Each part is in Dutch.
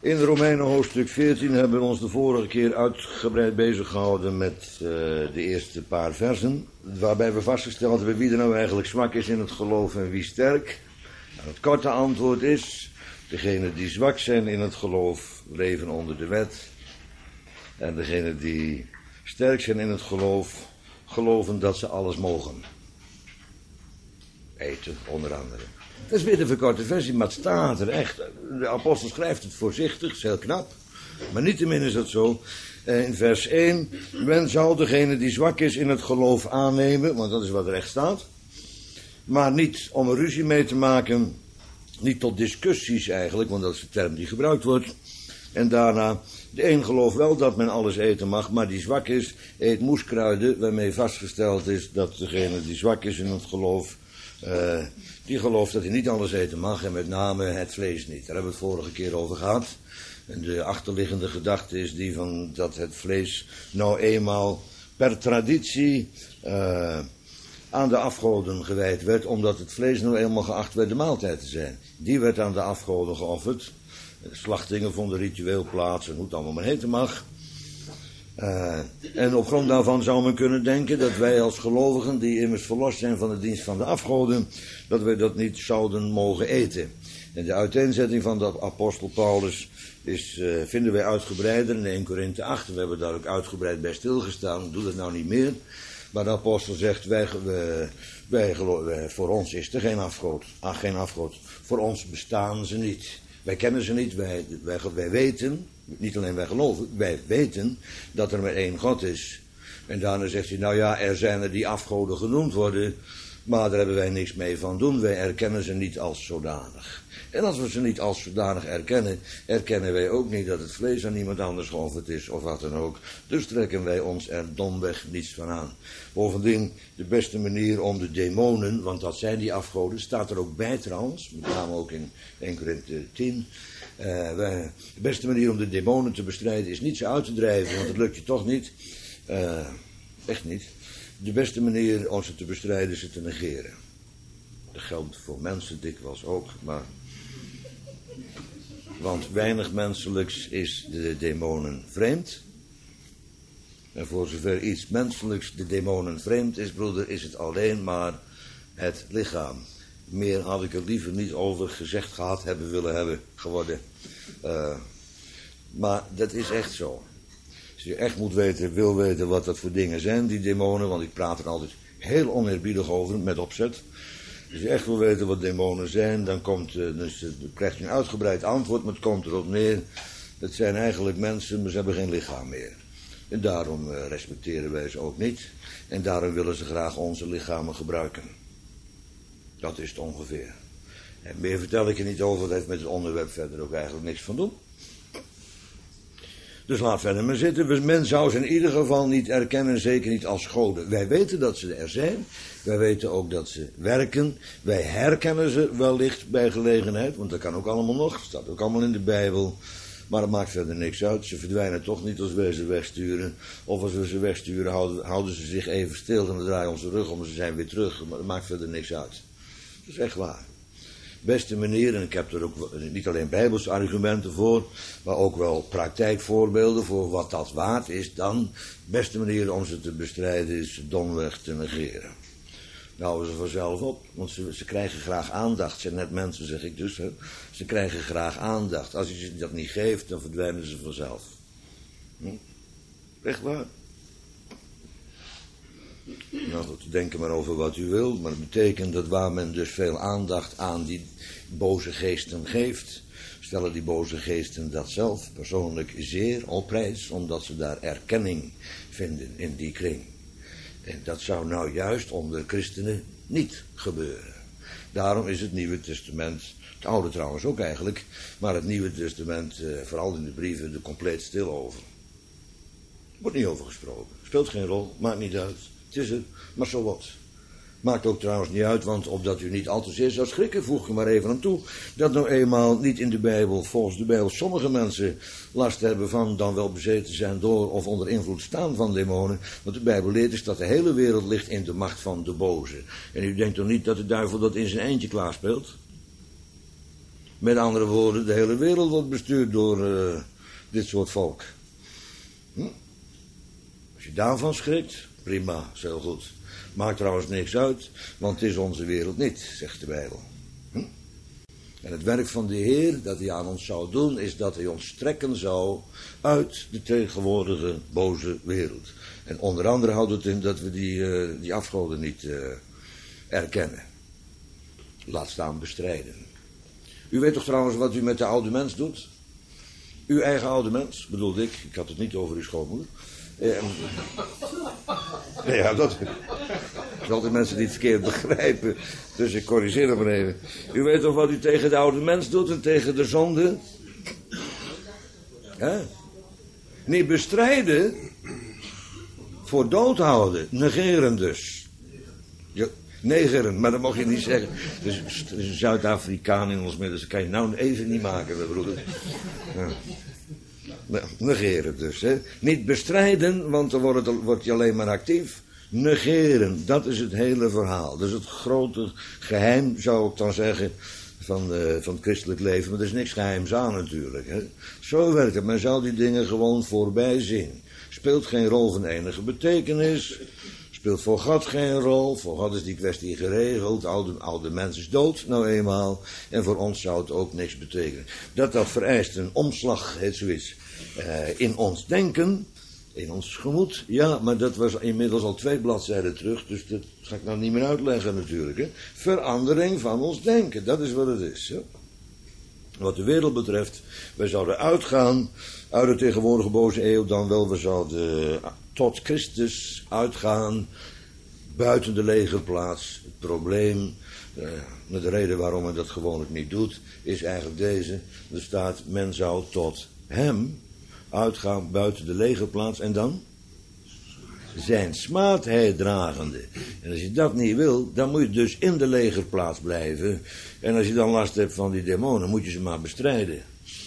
In Romeinen hoofdstuk 14 hebben we ons de vorige keer uitgebreid bezig gehouden met de eerste paar versen. Waarbij we vastgesteld hebben wie er nou eigenlijk zwak is in het geloof en wie sterk. Nou, het korte antwoord is, degenen die zwak zijn in het geloof leven onder de wet. En degenen die sterk zijn in het geloof, geloven dat ze alles mogen. Eten, onder andere. Dat is weer de verkorte versie, maar het staat er echt. De apostel schrijft het voorzichtig, is heel knap. Maar niettemin is dat zo. In vers 1, men zou degene die zwak is in het geloof aannemen, want dat is wat er echt staat. Maar niet om er ruzie mee te maken, niet tot discussies eigenlijk, want dat is de term die gebruikt wordt. En daarna, de een gelooft wel dat men alles eten mag, maar die zwak is, eet moeskruiden, waarmee vastgesteld is dat degene die zwak is in het geloof, die gelooft dat hij niet alles eten mag en met name het vlees niet. Daar hebben we het vorige keer over gehad. En de achterliggende gedachte is die van dat het vlees nou eenmaal per traditie aan de afgoden gewijd werd, omdat het vlees nou eenmaal geacht werd de maaltijd te zijn. Die werd aan de afgoden geofferd. Slachtingen vonden ritueel plaats en hoe het allemaal maar heten mag. En op grond daarvan zou men kunnen denken dat wij als gelovigen, die immers verlost zijn van de dienst van de afgoden, dat wij dat niet zouden mogen eten. En de uiteenzetting van de apostel Paulus vinden wij uitgebreider in 1 Korinthe 8. We hebben daar ook uitgebreid bij stilgestaan, doe dat nou niet meer. Maar de apostel zegt, voor ons is er geen afgod. Geen afgod. Voor ons bestaan ze niet. Wij kennen ze niet, wij weten, niet alleen wij geloven, wij weten dat er maar één God is. En daarna zegt hij, nou ja, er zijn er die afgoden genoemd worden, maar daar hebben wij niks mee van doen. Wij erkennen ze niet als zodanig. En als we ze niet als zodanig erkennen, erkennen wij ook niet dat het vlees aan iemand anders geofferd is of wat dan ook. Dus trekken wij ons er domweg niets van aan. Bovendien, de beste manier om de demonen, want dat zijn die afgoden, staat er ook bij trouwens, met name ook in 1 Korinthe 10. De beste manier om de demonen te bestrijden is niet ze uit te drijven, want dat lukt je toch niet. Echt niet. De beste manier om ze te bestrijden is ze te negeren. Dat geldt voor mensen dikwijls ook, maar... Want weinig menselijks is de demonen vreemd. En voor zover iets menselijks de demonen vreemd is, broeder, is het alleen maar het lichaam. Meer had ik er liever niet over gezegd gehad willen geworden. Maar dat is echt zo. Als je echt wil weten wat dat voor dingen zijn, die demonen, want ik praat er altijd heel oneerbiedig over, met opzet. Als je echt wil weten wat demonen zijn, dan krijg je een uitgebreid antwoord, maar het komt erop neer. Het zijn eigenlijk mensen, maar ze hebben geen lichaam meer. En daarom respecteren wij ze ook niet. En daarom willen ze graag onze lichamen gebruiken. Dat is het ongeveer. En meer vertel ik er niet over, dat heeft met het onderwerp verder ook eigenlijk niks van doen. Dus laat verder maar zitten. Men zou ze in ieder geval niet erkennen, zeker niet als goden. Wij weten dat ze er zijn. Wij weten ook dat ze werken. Wij herkennen ze wellicht bij gelegenheid, want dat kan ook allemaal nog. Staat ook allemaal in de Bijbel. Maar dat maakt verder niks uit. Ze verdwijnen toch niet als wij ze wegsturen. Of als we ze wegsturen, houden ze zich even stil en dan draaien onze rug om en ze zijn weer terug. Maar dat maakt verder niks uit. Dat is echt waar. Beste manier, en ik heb er ook niet alleen bijbelse argumenten voor, maar ook wel praktijkvoorbeelden voor wat dat waard is dan. Beste manier om ze te bestrijden is domweg te negeren. Nou, houden ze vanzelf op, want ze krijgen graag aandacht. Het zijn net mensen, zeg ik dus. Hè. Ze krijgen graag aandacht. Als je ze dat niet geeft, dan verdwijnen ze vanzelf. Echt waar. Nou goed, denk er maar over wat u wilt, maar dat betekent dat waar men dus veel aandacht aan die boze geesten geeft, stellen die boze geesten dat zelf persoonlijk zeer op prijs, omdat ze daar erkenning vinden in die kring. En dat zou nou juist onder christenen niet gebeuren. Daarom is het Nieuwe Testament, het Oude trouwens ook eigenlijk, maar het Nieuwe Testament, vooral in de brieven, er compleet stil over. Er wordt niet over gesproken. Speelt geen rol, maakt niet uit. Het is er, maar zo wat. Maakt ook trouwens niet uit, want opdat u niet al te zeer zou schrikken, voeg je maar even aan toe, dat nou eenmaal niet in de Bijbel, volgens de Bijbel, sommige mensen last hebben van dan wel bezeten zijn door of onder invloed staan van demonen. Want de Bijbel leert is dat de hele wereld ligt in de macht van de boze. En u denkt toch niet dat de duivel dat in zijn eentje klaarspeelt? Met andere woorden, de hele wereld wordt bestuurd door dit soort volk. Als je daarvan schrikt, prima, is heel goed. Maakt trouwens niks uit, want het is onze wereld niet, zegt de Bijbel. En het werk van de Heer dat hij aan ons zou doen, is dat hij ons trekken zou uit de tegenwoordige boze wereld. En onder andere houdt het in dat we die afgoden niet erkennen. Laat staan bestrijden. U weet toch trouwens wat u met de oude mens doet? Uw eigen oude mens, bedoelde ik had het niet over uw schoonmoeder. Ja, dat is altijd mensen die het verkeerd begrijpen. Dus ik corrigeer dat maar even. U weet toch wat u tegen de oude mens doet en tegen de zonde? Ja? Niet bestrijden, voor dood houden, negeren dus. Ja, negeren, maar dat mag je niet zeggen. Dus er is een Zuid-Afrikaan in ons midden, dus dat kan je nou even niet maken, broeder. Ja. Negeren dus, hè. Niet bestrijden, want dan wordt je alleen maar actief. Negeren, dat is het hele verhaal. Dat is het grote geheim, zou ik dan zeggen, van het christelijk leven. Maar er is niks geheims aan natuurlijk, hè. Zo werkt het, men zou die dingen gewoon voorbij zien. Speelt geen rol van enige betekenis. Speelt voor God geen rol. Voor God is die kwestie geregeld. Oude mens is dood, nou eenmaal. En voor ons zou het ook niks betekenen. Dat vereist een omslag, heet zoiets. In ons denken, in ons gemoed. Ja, maar dat was inmiddels al 2 bladzijden terug. Dus dat ga ik nou niet meer uitleggen natuurlijk. Hè. Verandering van ons denken, dat is wat het is. Hè. Wat de wereld betreft, wij zouden uitgaan uit de tegenwoordige boze eeuw, dan wel, we zouden tot Christus uitgaan, buiten de legerplaats. Het probleem, de reden waarom men dat gewoonlijk niet doet, is eigenlijk deze. Er staat, men zou tot hem uitgaan buiten de legerplaats en dan zijn smaadheid dragende. En als je dat niet wil, dan moet je dus in de legerplaats blijven. En als je dan last hebt van die demonen, moet je ze maar bestrijden.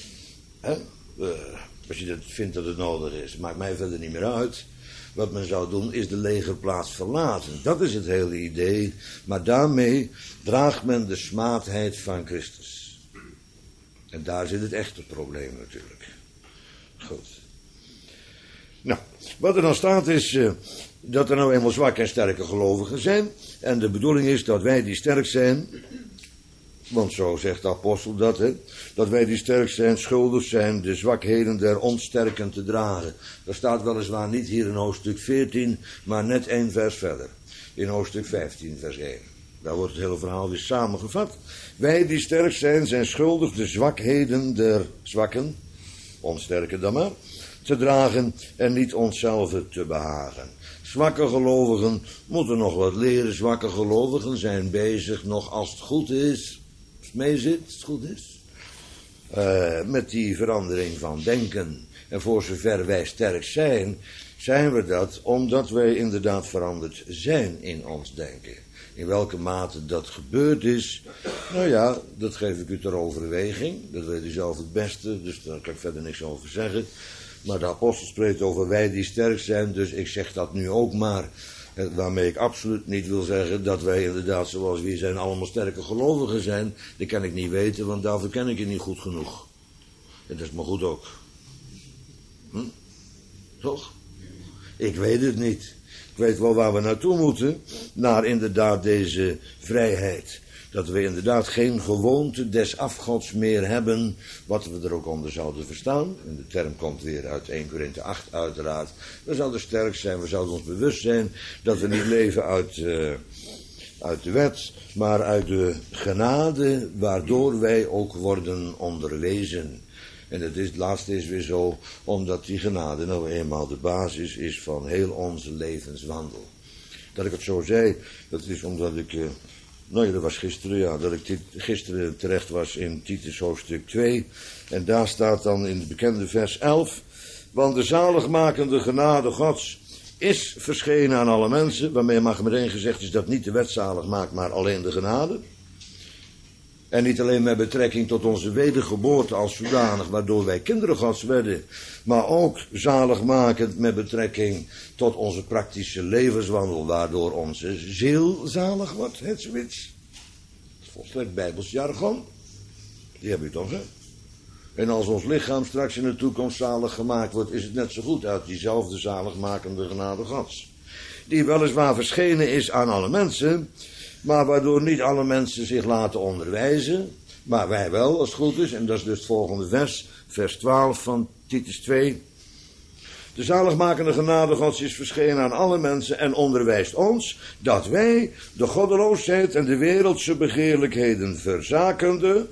Als je dat vindt dat het nodig is. Maakt mij verder niet meer uit. Wat men zou doen, is de legerplaats verlaten. Dat is het hele idee. Maar daarmee draagt men de smaadheid van Christus. En daar zit het echte probleem natuurlijk. Goed. Nou, wat er dan staat is dat er nou eenmaal zwakke en sterke gelovigen zijn. En de bedoeling is dat wij die sterk zijn, want zo zegt de apostel dat, hè, dat wij die sterk zijn, schuldig zijn, de zwakheden der onsterken te dragen. Dat staat weliswaar niet hier in hoofdstuk 14, maar net 1 vers verder. In hoofdstuk 15 vers 1. Daar wordt het hele verhaal weer samengevat. Wij die sterk zijn, zijn schuldig de zwakheden der zwakken, onsterken dan maar, te dragen en niet onszelf te behagen. Zwakke gelovigen moeten nog wat leren. Zwakke gelovigen zijn bezig nog als het goed is, als het mee zit, als het goed is, met die verandering van denken. En voor zover wij sterk zijn, zijn we dat omdat wij inderdaad veranderd zijn in ons denken. In welke mate dat gebeurd is, nou ja, dat geef ik u ter overweging. Dat weet u zelf het beste, dus daar kan ik verder niks over zeggen. Maar de apostel spreekt over wij die sterk zijn, dus ik zeg dat nu ook maar. Waarmee ik absoluut niet wil zeggen dat wij inderdaad zoals we zijn allemaal sterke gelovigen zijn. Dat kan ik niet weten, want daarvoor ken ik je niet goed genoeg. En dat is maar goed ook. Toch? Ik weet het niet. Ik weet wel waar we naartoe moeten, naar inderdaad deze vrijheid. Dat we inderdaad geen gewoonte des afgods meer hebben, wat we er ook onder zouden verstaan. En de term komt weer uit 1 Korinthe 8 uiteraard. We zouden sterk zijn, we zouden ons bewust zijn dat we niet leven uit de wet, maar uit de genade, waardoor wij ook worden onderwezen. En het laatste is weer zo, omdat die genade nou eenmaal de basis is van heel onze levenswandel. Dat ik het zo zei, dat is omdat ik, dat was gisteren, ja, dat ik gisteren terecht was in Titus hoofdstuk 2. En daar staat dan in het bekende vers 11, want de zaligmakende genade Gods is verschenen aan alle mensen, waarmee mag meteen gezegd is dat niet de wet zalig maakt, maar alleen de genade. En niet alleen met betrekking tot onze wedergeboorte als zodanig, waardoor wij kinderen Gods werden, maar ook zaligmakend met betrekking tot onze praktische levenswandel, waardoor onze ziel zalig wordt, het zoiets. Volstrekt Bijbels jargon. Die heb je toch, hè? En als ons lichaam straks in de toekomst zalig gemaakt wordt, is het net zo goed uit diezelfde zaligmakende genade Gods. Die weliswaar verschenen is aan alle mensen, maar waardoor niet alle mensen zich laten onderwijzen, maar wij wel, als het goed is. En dat is dus het volgende vers, vers 12 van Titus 2. De zaligmakende genade Gods is verschenen aan alle mensen en onderwijst ons dat wij de goddeloosheid en de wereldse begeerlijkheden verzakende,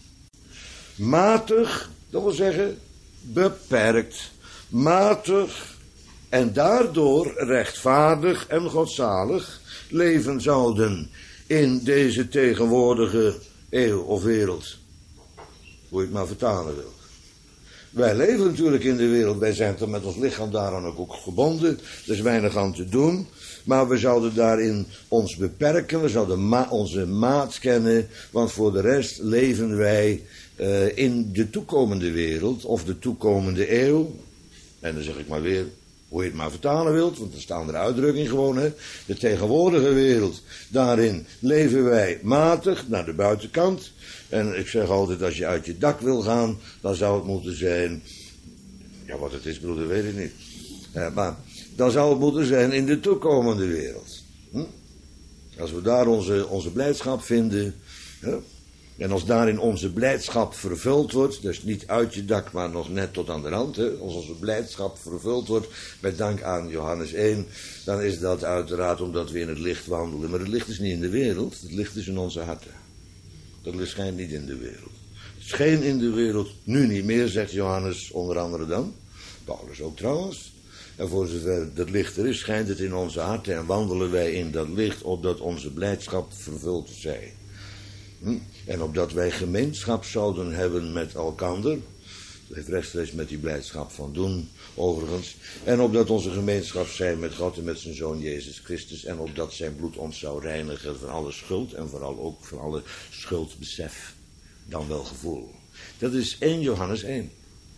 matig, dat wil zeggen beperkt, matig en daardoor rechtvaardig en godzalig leven zouden in deze tegenwoordige eeuw of wereld. Hoe je het maar vertalen wil. Wij leven natuurlijk in de wereld, wij zijn toch met ons lichaam daaraan ook gebonden. Er is weinig aan te doen, maar we zouden daarin ons beperken, we zouden onze maat kennen, want voor de rest leven wij in de toekomende wereld, of de toekomende eeuw. En dan zeg ik maar weer, hoe je het maar vertalen wilt, want er staan er uitdrukking gewoon, hè. De tegenwoordige wereld, daarin leven wij matig naar de buitenkant. En ik zeg altijd, als je uit je dak wil gaan, dan zou het moeten zijn, ja wat het is broeder, weet ik niet. Maar dan zou het moeten zijn in de toekomende wereld. Als we daar onze blijdschap vinden, en als daarin onze blijdschap vervuld wordt, dus niet uit je dak, maar nog net tot aan de rand, als onze blijdschap vervuld wordt, met dank aan Johannes 1, dan is dat uiteraard omdat we in het licht wandelen. Maar het licht is niet in de wereld, het licht is in onze harten. Dat licht schijnt niet in de wereld. Het scheen in de wereld, nu niet meer, zegt Johannes onder andere dan. Paulus ook trouwens. En voor zover dat licht er is, schijnt het in onze harten en wandelen wij in dat licht, opdat onze blijdschap vervuld zij. En opdat wij gemeenschap zouden hebben met elkander. Dat heeft rechtstreeks met die blijdschap van doen, overigens. En opdat onze gemeenschap zij met God en met zijn Zoon Jezus Christus. En opdat zijn bloed ons zou reinigen van alle schuld. En vooral ook van alle schuldbesef. Dan wel gevoel. Dat is 1 Johannes 1.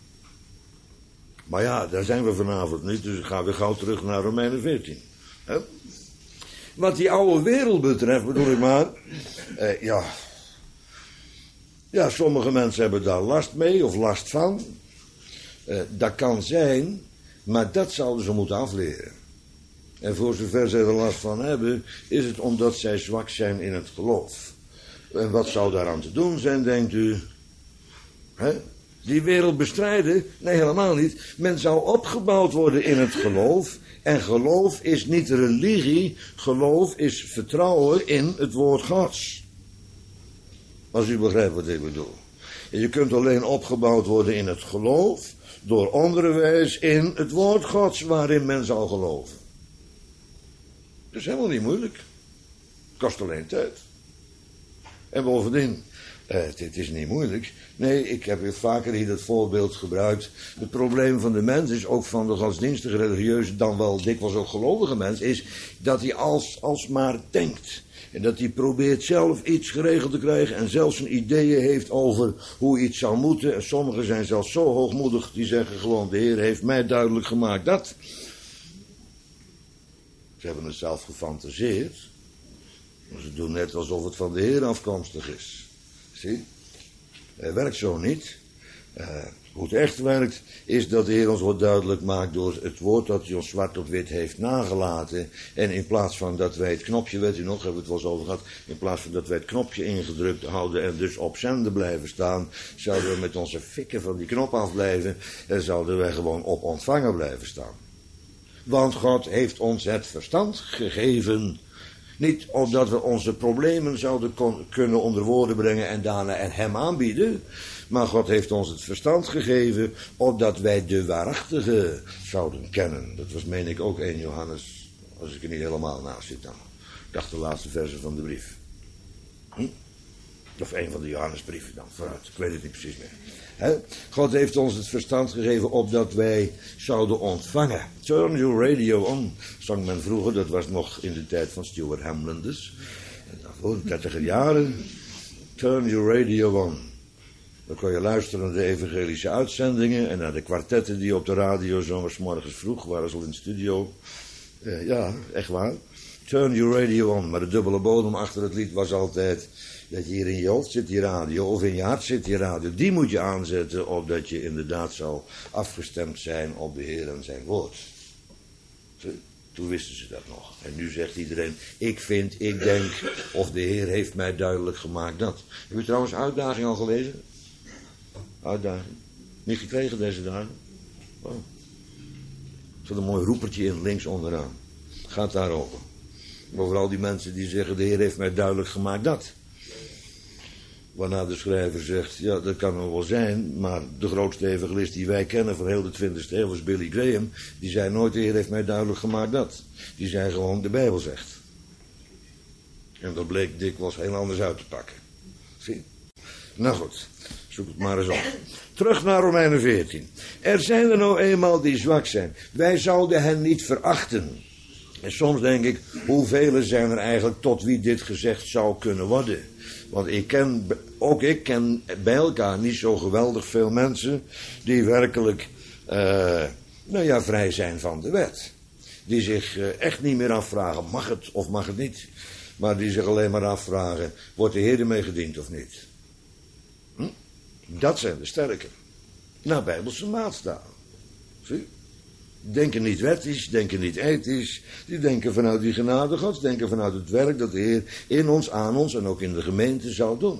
Maar ja, daar zijn we vanavond niet. Dus ik ga weer gauw terug naar Romeinen 14. Wat die oude wereld betreft, bedoel ik maar. Ja, sommige mensen hebben daar last mee of last van. Dat kan zijn, maar dat zouden ze moeten afleren. En voor zover zij er last van hebben, is het omdat zij zwak zijn in het geloof. En wat zou daaraan te doen zijn, denkt u? Die wereld bestrijden? Nee, helemaal niet. Men zou opgebouwd worden in het geloof. En geloof is niet religie, geloof is vertrouwen in het woord Gods. Als u begrijpt wat ik bedoel. En je kunt alleen opgebouwd worden in het geloof door onderwijs in het woord Gods waarin men zal geloven. Dat is helemaal niet moeilijk. Het kost alleen tijd. En bovendien, dit is niet moeilijk. Nee, ik heb weer vaker hier dat voorbeeld gebruikt. Het probleem van de mens is, ook van de godsdienstige, religieuze, dan wel dikwijls ook gelovige mens, is dat hij alsmaar denkt. En dat hij probeert zelf iets geregeld te krijgen en zelfs zijn ideeën heeft over hoe iets zou moeten. En sommigen zijn zelfs zo hoogmoedig, die zeggen gewoon, de Heer heeft mij duidelijk gemaakt dat. Ze hebben het zelf gefantaseerd. Maar ze doen net alsof het van de Heer afkomstig is. Zie? Het werkt zo niet. Hoe het echt werkt, is dat de Heer ons wat duidelijk maakt door het woord dat hij ons zwart op wit heeft nagelaten. En in plaats van dat wij het knopje, weet u nog, hebben we het wel eens over gehad, in plaats van dat wij het knopje ingedrukt houden en dus op zender blijven staan, zouden we met onze fikken van die knop afblijven en zouden wij gewoon op ontvangen blijven staan. Want God heeft ons het verstand gegeven. Niet omdat we onze problemen zouden kunnen onder woorden brengen en daarna hem aanbieden. Maar God heeft ons het verstand gegeven opdat wij de waarachtige zouden kennen. Dat was, meen ik, ook 1 Johannes, als ik er niet helemaal naast zit dan. Ik dacht de laatste verse van de brief. Of 1 van de Johannesbrieven dan, vooruit. Ik weet het niet precies meer. God heeft ons het verstand gegeven opdat wij zouden ontvangen. Turn your radio on, zong men vroeger. Dat was nog in de tijd van Stuart Hamblen dus. En daarvoor, 30 jaren. Turn your radio on. Dan kon je luisteren naar de evangelische uitzendingen en naar de kwartetten die op de radio zomers morgens vroeg waren ze al in de studio. Ja, echt waar. turn your radio on. Maar de dubbele bodem achter het lied was altijd dat je hier in je hoofd zit die radio, of in je hart zit die radio. Die moet je aanzetten, opdat je inderdaad zal afgestemd zijn op de Heer en zijn woord. Toen wisten ze dat nog. En nu zegt iedereen, ik vind, ik denk, of de Heer heeft mij duidelijk gemaakt dat. Heb je trouwens uitdaging al gelezen? Uitdaging? Niet gekregen deze dagen? Oh. Er zit een mooi roepertje in, links onderaan. Gaat daarover. Over al die mensen die zeggen, de Heer heeft mij duidelijk gemaakt dat. Waarna de schrijver zegt, ja, dat kan nog wel zijn, maar de grootste evangelist die wij kennen van heel de 20e eeuw was Billy Graham. Die zei nooit, de Heer heeft mij duidelijk gemaakt dat. Die zei gewoon, de Bijbel zegt. En dat bleek dikwijls heel anders uit te pakken. Zie? Nou goed, zoek het maar eens op. Terug naar Romeinen 14. Er zijn er nou eenmaal die zwak zijn. Wij zouden hen niet verachten. En soms denk ik, hoeveel zijn er eigenlijk tot wie dit gezegd zou kunnen worden? Want ik ken bij elkaar niet zo geweldig veel mensen die werkelijk, vrij zijn van de wet. Die zich echt niet meer afvragen, mag het of mag het niet? Maar die zich alleen maar afvragen, wordt de Heer ermee gediend of niet? Dat zijn de sterken. Naar Bijbelse maatstaven. Zie? Denken niet wettisch, denken niet ethisch. Die denken vanuit die genade Gods, denken vanuit het werk dat de Heer in ons, aan ons en ook in de gemeente zal doen.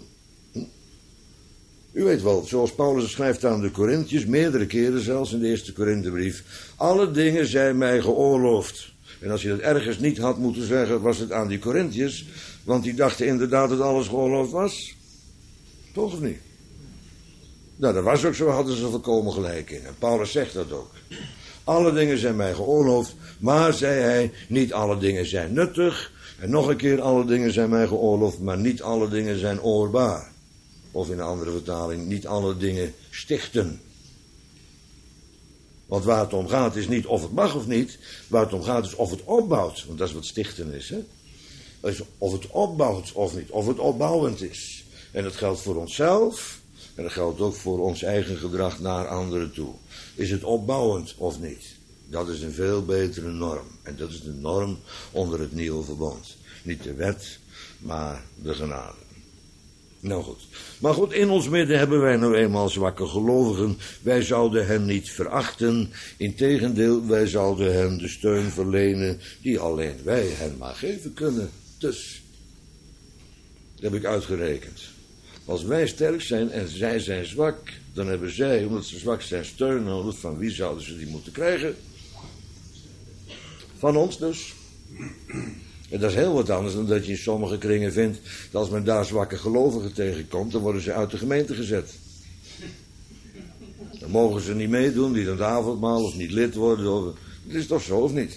U weet wel, zoals Paulus schrijft aan de Korinthiërs, meerdere keren zelfs in de eerste Korinthebrief. Alle dingen zijn mij geoorloofd. En als je dat ergens niet had moeten zeggen, was het aan die Korinthiërs. Want die dachten inderdaad dat alles geoorloofd was. Toch of niet? Nou, dat was ook zo, hadden ze volkomen gelijk in. En Paulus zegt dat ook. Alle dingen zijn mij geoorloofd, maar, zei hij, niet alle dingen zijn nuttig. En nog een keer, alle dingen zijn mij geoorloofd, maar niet alle dingen zijn oorbaar. Of in een andere vertaling, niet alle dingen stichten. Want waar het om gaat is niet of het mag of niet. Waar het om gaat is of het opbouwt. Want dat is wat stichten is, hè. Dus of het opbouwt of niet. Of het opbouwend is. En dat geldt voor onszelf. En dat geldt ook voor ons eigen gedrag naar anderen toe. Is het opbouwend of niet? Dat is een veel betere norm. En dat is de norm onder het nieuwe verbond. Niet de wet, maar de genade. Nou goed. Maar goed, in ons midden hebben wij nou eenmaal zwakke gelovigen. Wij zouden hen niet verachten. Integendeel, wij zouden hen de steun verlenen die alleen wij hen maar geven kunnen. Dus, dat heb ik uitgerekend. Als wij sterk zijn en zij zijn zwak, dan hebben zij, omdat ze zwak zijn, steun nodig. Van wie zouden ze die moeten krijgen? Van ons dus. En dat is heel wat anders dan dat je in sommige kringen vindt dat als men daar zwakke gelovigen tegenkomt, dan worden ze uit de gemeente gezet. Dan mogen ze niet meedoen, niet aan het avondmaal of niet lid worden. Of, het is toch zo of niet?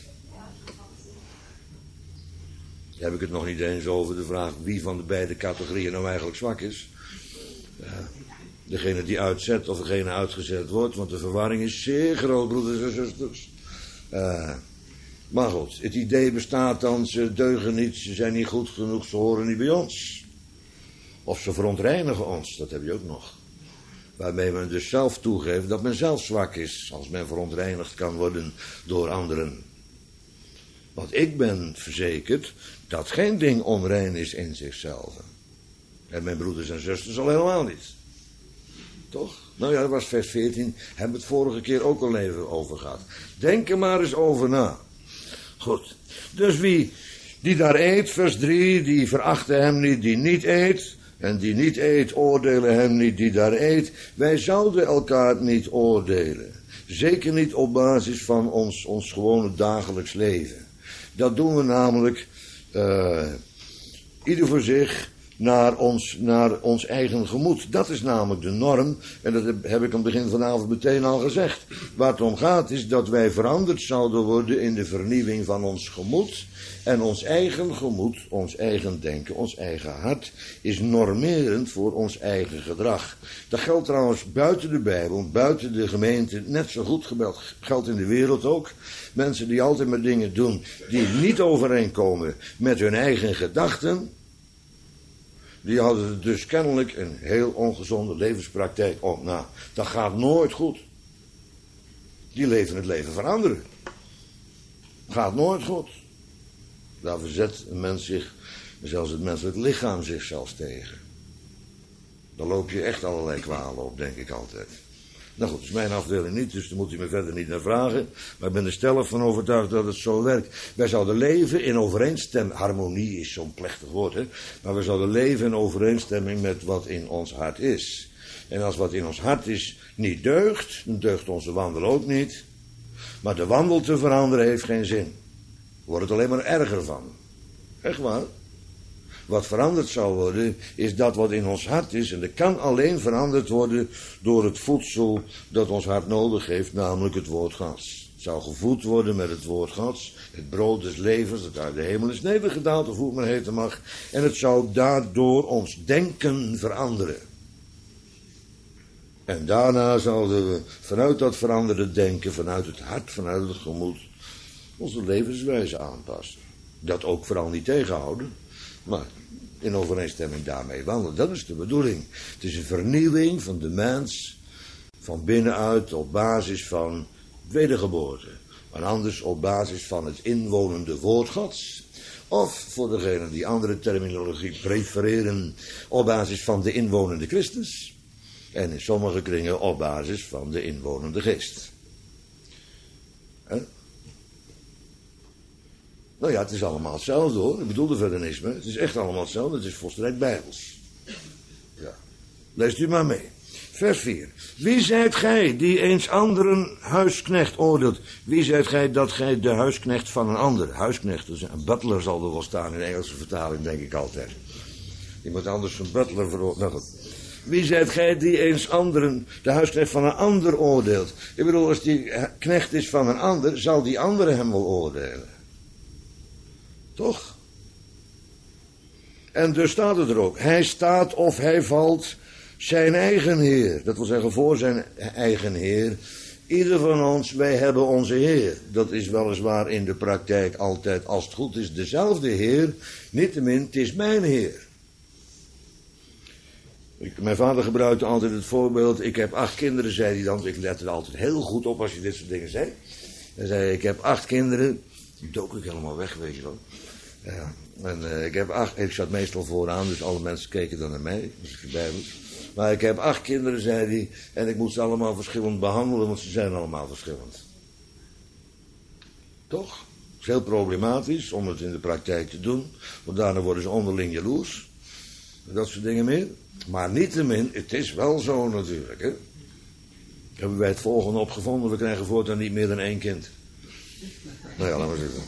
Dan heb ik het nog niet eens over de vraag wie van de beide categorieën nou eigenlijk zwak is. Degene die uitzet of degene uitgezet wordt, want de verwarring is zeer groot, broeders en zusters. Maar goed, het idee bestaat dan, ze deugen niet, ze zijn niet goed genoeg, ze horen niet bij ons. Of ze verontreinigen ons, dat heb je ook nog. Waarmee men dus zelf toegeeft dat men zelf zwak is, als men verontreinigd kan worden door anderen. Want ik ben verzekerd dat geen ding onrein is in zichzelf. En mijn broeders en zusters al helemaal niet. Toch? Nou ja, dat was vers 14, hebben we het vorige keer ook al even over gehad. Denk er maar eens over na. Goed, dus wie die daar eet, vers 3, die verachten hem niet die niet eet. En die niet eet, oordelen hem niet die daar eet. Wij zouden elkaar niet oordelen. Zeker niet op basis van ons gewone dagelijks leven. Dat doen we namelijk ieder voor zich naar ons eigen gemoed. Dat is namelijk de norm. En dat heb ik aan het begin vanavond meteen al gezegd. Waar het om gaat is dat wij veranderd zouden worden in de vernieuwing van ons gemoed. En ons eigen gemoed, ons eigen denken, ons eigen hart is normerend voor ons eigen gedrag. Dat geldt trouwens buiten de Bijbel, buiten de gemeente, net zo goed geldt in de wereld ook. Mensen die altijd maar dingen doen die niet overeenkomen met hun eigen gedachten, die hadden dus kennelijk een heel ongezonde levenspraktijk op na. Dat gaat nooit goed. Die leven het leven van anderen. Gaat nooit goed. Daar verzet een mens zich, zelfs het menselijk lichaam zich zelfs tegen. Dan loop je echt allerlei kwalen op, denk ik altijd. Nou goed, dat is mijn afdeling niet, dus daar moet u me verder niet naar vragen. Maar ik ben er stellig van overtuigd dat het zo werkt. Wij zouden leven in overeenstemming, harmonie is zo'n plechtig woord, hè. Maar we zouden leven in overeenstemming met wat in ons hart is. En als wat in ons hart is niet deugt, dan deugt onze wandel ook niet. Maar de wandel te veranderen heeft geen zin. Wordt het alleen maar erger van. Echt waar. Wat veranderd zou worden, is dat wat in ons hart is. En dat kan alleen veranderd worden door het voedsel dat ons hart nodig heeft, namelijk het woord Gods. Het zou gevoed worden met het woord Gods, het brood des levens, dat uit de hemel is nedergedaald, of hoe het maar heten mag. En het zou daardoor ons denken veranderen. En daarna zouden we vanuit dat veranderde denken, vanuit het hart, vanuit het gemoed, onze levenswijze aanpassen. Dat ook vooral niet tegenhouden, maar in overeenstemming daarmee wandelen. Dat is de bedoeling. Het is een vernieuwing van de mens van binnenuit op basis van wedergeboorte. En anders op basis van het inwonende woord Gods. Of voor degenen die andere terminologie prefereren, op basis van de inwonende Christus. En in sommige kringen op basis van de inwonende geest. Nou ja, het is allemaal hetzelfde hoor. Ik bedoel er verder niks mee. Het is echt allemaal hetzelfde. Het is volstrekt bijbels. Ja. Leest u maar mee. Vers 4. Wie zijt gij die eens anderen huisknecht oordeelt? Wie zijt gij dat gij de huisknecht van een ander? Huisknecht, dus een butler zal er wel staan in de Engelse vertaling, denk ik altijd. Iemand anders een butler veroordeelt. Nou goed. Wie zijt gij die eens anderen, de huisknecht van een ander oordeelt? Ik bedoel, als die knecht is van een ander, zal die andere hem wel oordelen. Toch? En dus staat het er ook. Hij staat of hij valt zijn eigen Heer. Dat wil zeggen voor zijn eigen Heer. Ieder van ons, wij hebben onze Heer. Dat is weliswaar in de praktijk altijd, als het goed is, dezelfde Heer. Niettemin, het is mijn Heer. Mijn vader gebruikte altijd het voorbeeld. Ik heb 8 kinderen, zei hij dan. Ik let er altijd heel goed op als je dit soort dingen zei. Hij zei, ik heb 8 kinderen. Die dook ik helemaal weg, weet je wel. Ja, en ik zat meestal vooraan, dus alle mensen keken dan naar mij. Dus ik bijbels. Maar ik heb 8 kinderen, zei hij. En ik moet ze allemaal verschillend behandelen, want ze zijn allemaal verschillend. Toch? Het is heel problematisch om het in de praktijk te doen. Want daarna worden ze onderling jaloers. Dat soort dingen meer. Maar niettemin, het is wel zo natuurlijk. Hè? Hebben wij het volgende opgevonden. We krijgen voortaan niet meer dan 1 kind. Nou ja, laten we zitten.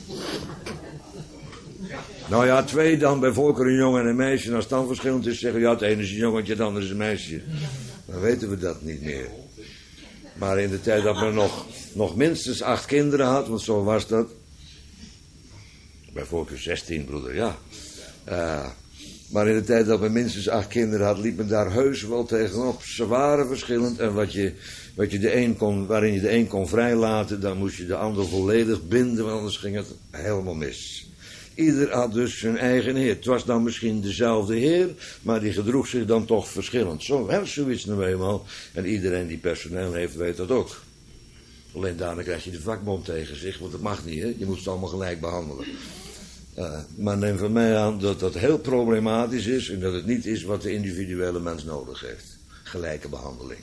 Nou ja, 2 dan, bij voorkeur een jongen en een meisje. En als het dan verschillend is, zeggen ja, het ene is een jongetje, het andere is een meisje. Dan weten we dat niet meer. Maar in de tijd dat men nog minstens 8 kinderen had, want zo was dat. Bij voorkeur 16, broeder, ja. Maar in de tijd dat men minstens 8 kinderen had, liep men daar heus wel tegenop. Ze waren verschillend en waarin je de een kon vrijlaten, dan moest je de ander volledig binden, want anders ging het helemaal mis. Ieder had dus zijn eigen Heer. Het was dan misschien dezelfde Heer, maar die gedroeg zich dan toch verschillend. Zoiets nou eenmaal. En iedereen die personeel heeft, weet dat ook. Alleen daarna krijg je de vakbond tegen zich, want dat mag niet, hè? Je moet ze allemaal gelijk behandelen. Maar neem van mij aan dat dat heel problematisch is en dat het niet is wat de individuele mens nodig heeft. Gelijke behandeling.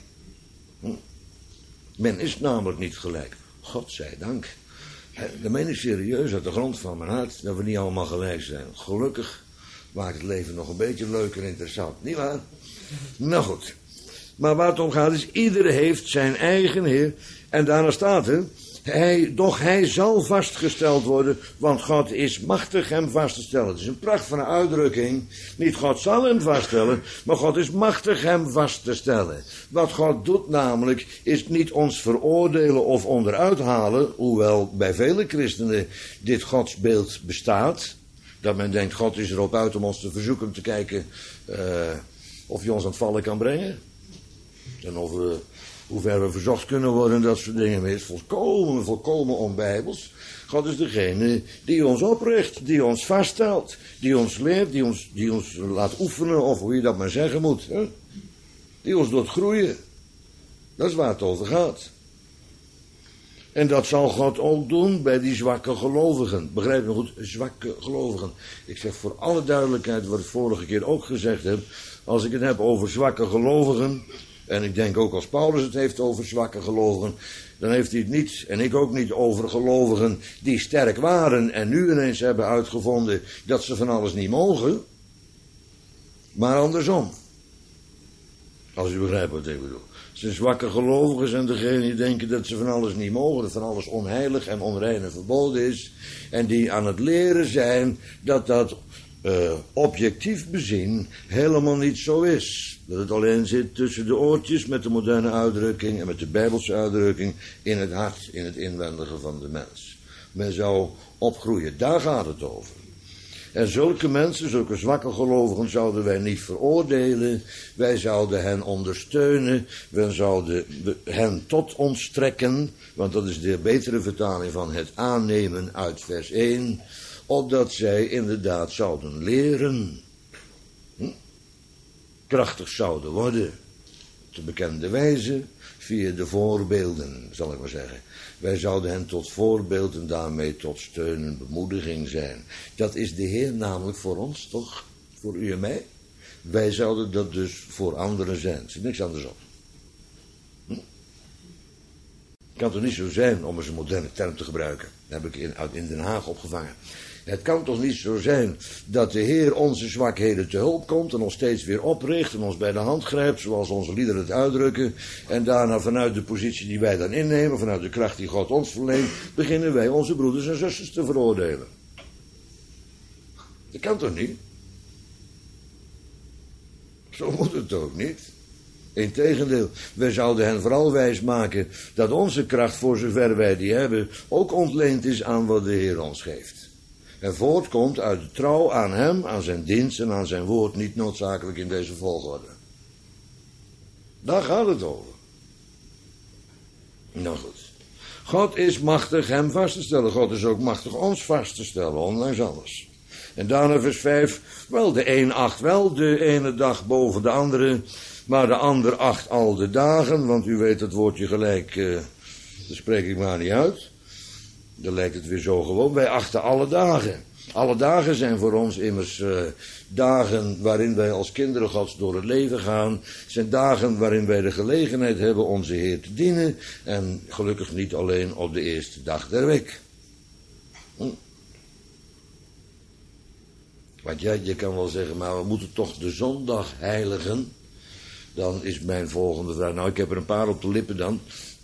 Men is namelijk niet gelijk. God zij dank. Dat meen ik serieus uit de grond van mijn hart, dat we niet allemaal gelijk zijn. Gelukkig maakt het leven nog een beetje leuk en interessant, nietwaar? Nou goed. Maar waar het om gaat is, ieder heeft zijn eigen Heer. En daarna staat er, doch hij zal vastgesteld worden, want God is machtig hem vast te stellen. Het is een pracht van een uitdrukking. Niet God zal hem vaststellen, maar God is machtig hem vast te stellen. Wat God doet namelijk, is niet ons veroordelen of onderuit halen, hoewel bij vele christenen dit godsbeeld bestaat. Dat men denkt, God is erop uit om ons te verzoeken te kijken of hij ons aan het vallen kan brengen. En of we... hoe ver we verzocht kunnen worden, dat soort dingen is volkomen onbijbels. God is degene die ons opricht, die ons vaststelt, die ons leert, die ons laat oefenen, of hoe je dat maar zeggen moet. Hè? Die ons doet groeien. Dat is waar het over gaat. En dat zal God ook doen bij die zwakke gelovigen. Begrijp me goed, zwakke gelovigen. Ik zeg voor alle duidelijkheid wat ik vorige keer ook gezegd heb. Als ik het heb over zwakke gelovigen, en ik denk ook als Paulus het heeft over zwakke gelovigen, dan heeft hij het niet, en ik ook niet, over gelovigen die sterk waren en nu ineens hebben uitgevonden dat ze van alles niet mogen. Maar andersom. Als u begrijpt wat ik bedoel. Zijn zwakke gelovigen zijn degenen die denken dat ze van alles niet mogen, dat van alles onheilig en onrein en verboden is. En die aan het leren zijn dat dat objectief bezien helemaal niet zo is. Dat het alleen zit tussen de oortjes met de moderne uitdrukking en met de Bijbelse uitdrukking in het hart, in het inwendige van de mens. Men zou opgroeien, daar gaat het over. En zulke mensen, zulke zwakke gelovigen, zouden wij niet veroordelen. Wij zouden hen ondersteunen. We zouden hen tot ons trekken. Want dat is de betere vertaling van het aannemen uit vers 1. Opdat zij inderdaad zouden leren. Krachtig zouden worden. Op de bekende wijze. Via de voorbeelden, zal ik maar zeggen. Wij zouden hen tot voorbeeld en daarmee tot steun en bemoediging zijn. Dat is de Heer namelijk voor ons, toch? Voor u en mij. Wij zouden dat dus voor anderen zijn. Er zit niks anders op. Het kan toch niet zo zijn, om eens een moderne term te gebruiken. Dat heb ik in Den Haag opgevangen. Het kan toch niet zo zijn dat de Heer onze zwakheden te hulp komt en ons steeds weer opricht en ons bij de hand grijpt, zoals onze liederen het uitdrukken. En daarna vanuit de positie die wij dan innemen, vanuit de kracht die God ons verleent, beginnen wij onze broeders en zusters te veroordelen. Dat kan toch niet? Zo moet het ook niet. Integendeel, wij zouden hen vooral wijsmaken dat onze kracht, voor zover wij die hebben, ook ontleend is aan wat de Heer ons geeft. En voortkomt uit de trouw aan hem, aan zijn dienst en aan zijn woord, niet noodzakelijk in deze volgorde. Daar gaat het over. Nou goed. God is machtig hem vast te stellen. God is ook machtig ons vast te stellen, ondanks alles. En daarna vers 5. Wel, de een acht wel de ene dag boven de andere, maar de ander acht al de dagen. Want u weet het woordje gelijk, dat spreek ik maar niet uit. Dan lijkt het weer zo gewoon. Wij achten alle dagen. Alle dagen zijn voor ons immers dagen waarin wij als kinderen Gods door het leven gaan. Zijn dagen waarin wij de gelegenheid hebben onze Heer te dienen. En gelukkig niet alleen op de eerste dag der week. Want ja, je kan wel zeggen, maar we moeten toch de zondag heiligen. Dan is mijn volgende vraag. Nou, ik heb er een paar op de lippen dan.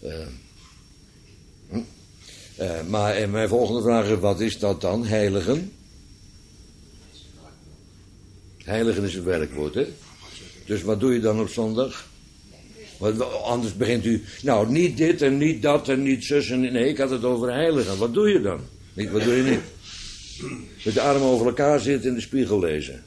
Maar mijn volgende vraag is, wat is dat dan, heiligen? Heiligen is een werkwoord, hè? Dus wat doe je dan op zondag? Want anders begint u, nou, niet dit en niet dat en niet zus en nee, ik had het over heiligen. Wat doe je dan? Wat doe je niet? Met de armen over elkaar zitten in de spiegel lezen.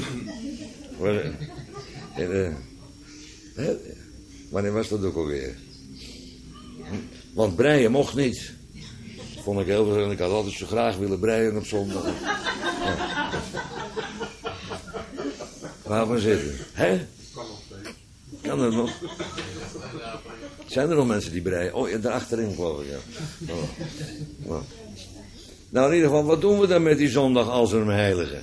Wanneer was dat ook alweer? Want breien mocht niet. Dat vond ik heel vervelend. Ik had altijd zo graag willen breien op zondag. Ja. Laat maar zitten. Hè? Kan dat nog? Zijn er nog mensen die breien? Oh, ja, daarachterin geloof ik, ja. Oh. Nou, in ieder geval, wat doen we dan met die zondag als een heilige?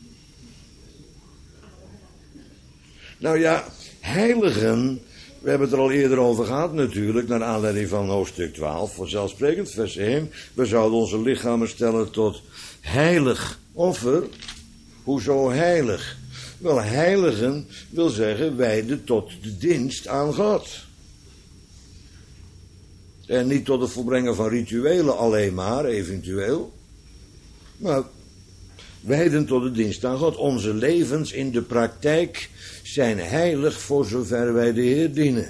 Nou ja, heiligen, we hebben het er al eerder over gehad natuurlijk, naar aanleiding van hoofdstuk 12, vanzelfsprekend, vers 1. We zouden onze lichamen stellen tot heilig offer. Hoezo heilig? Wel, heiligen wil zeggen wijden tot de dienst aan God. En niet tot het volbrengen van rituelen alleen maar, eventueel. Maar wijden tot de dienst aan God. Onze levens in de praktijk zijn heilig voor zover wij de Heer dienen.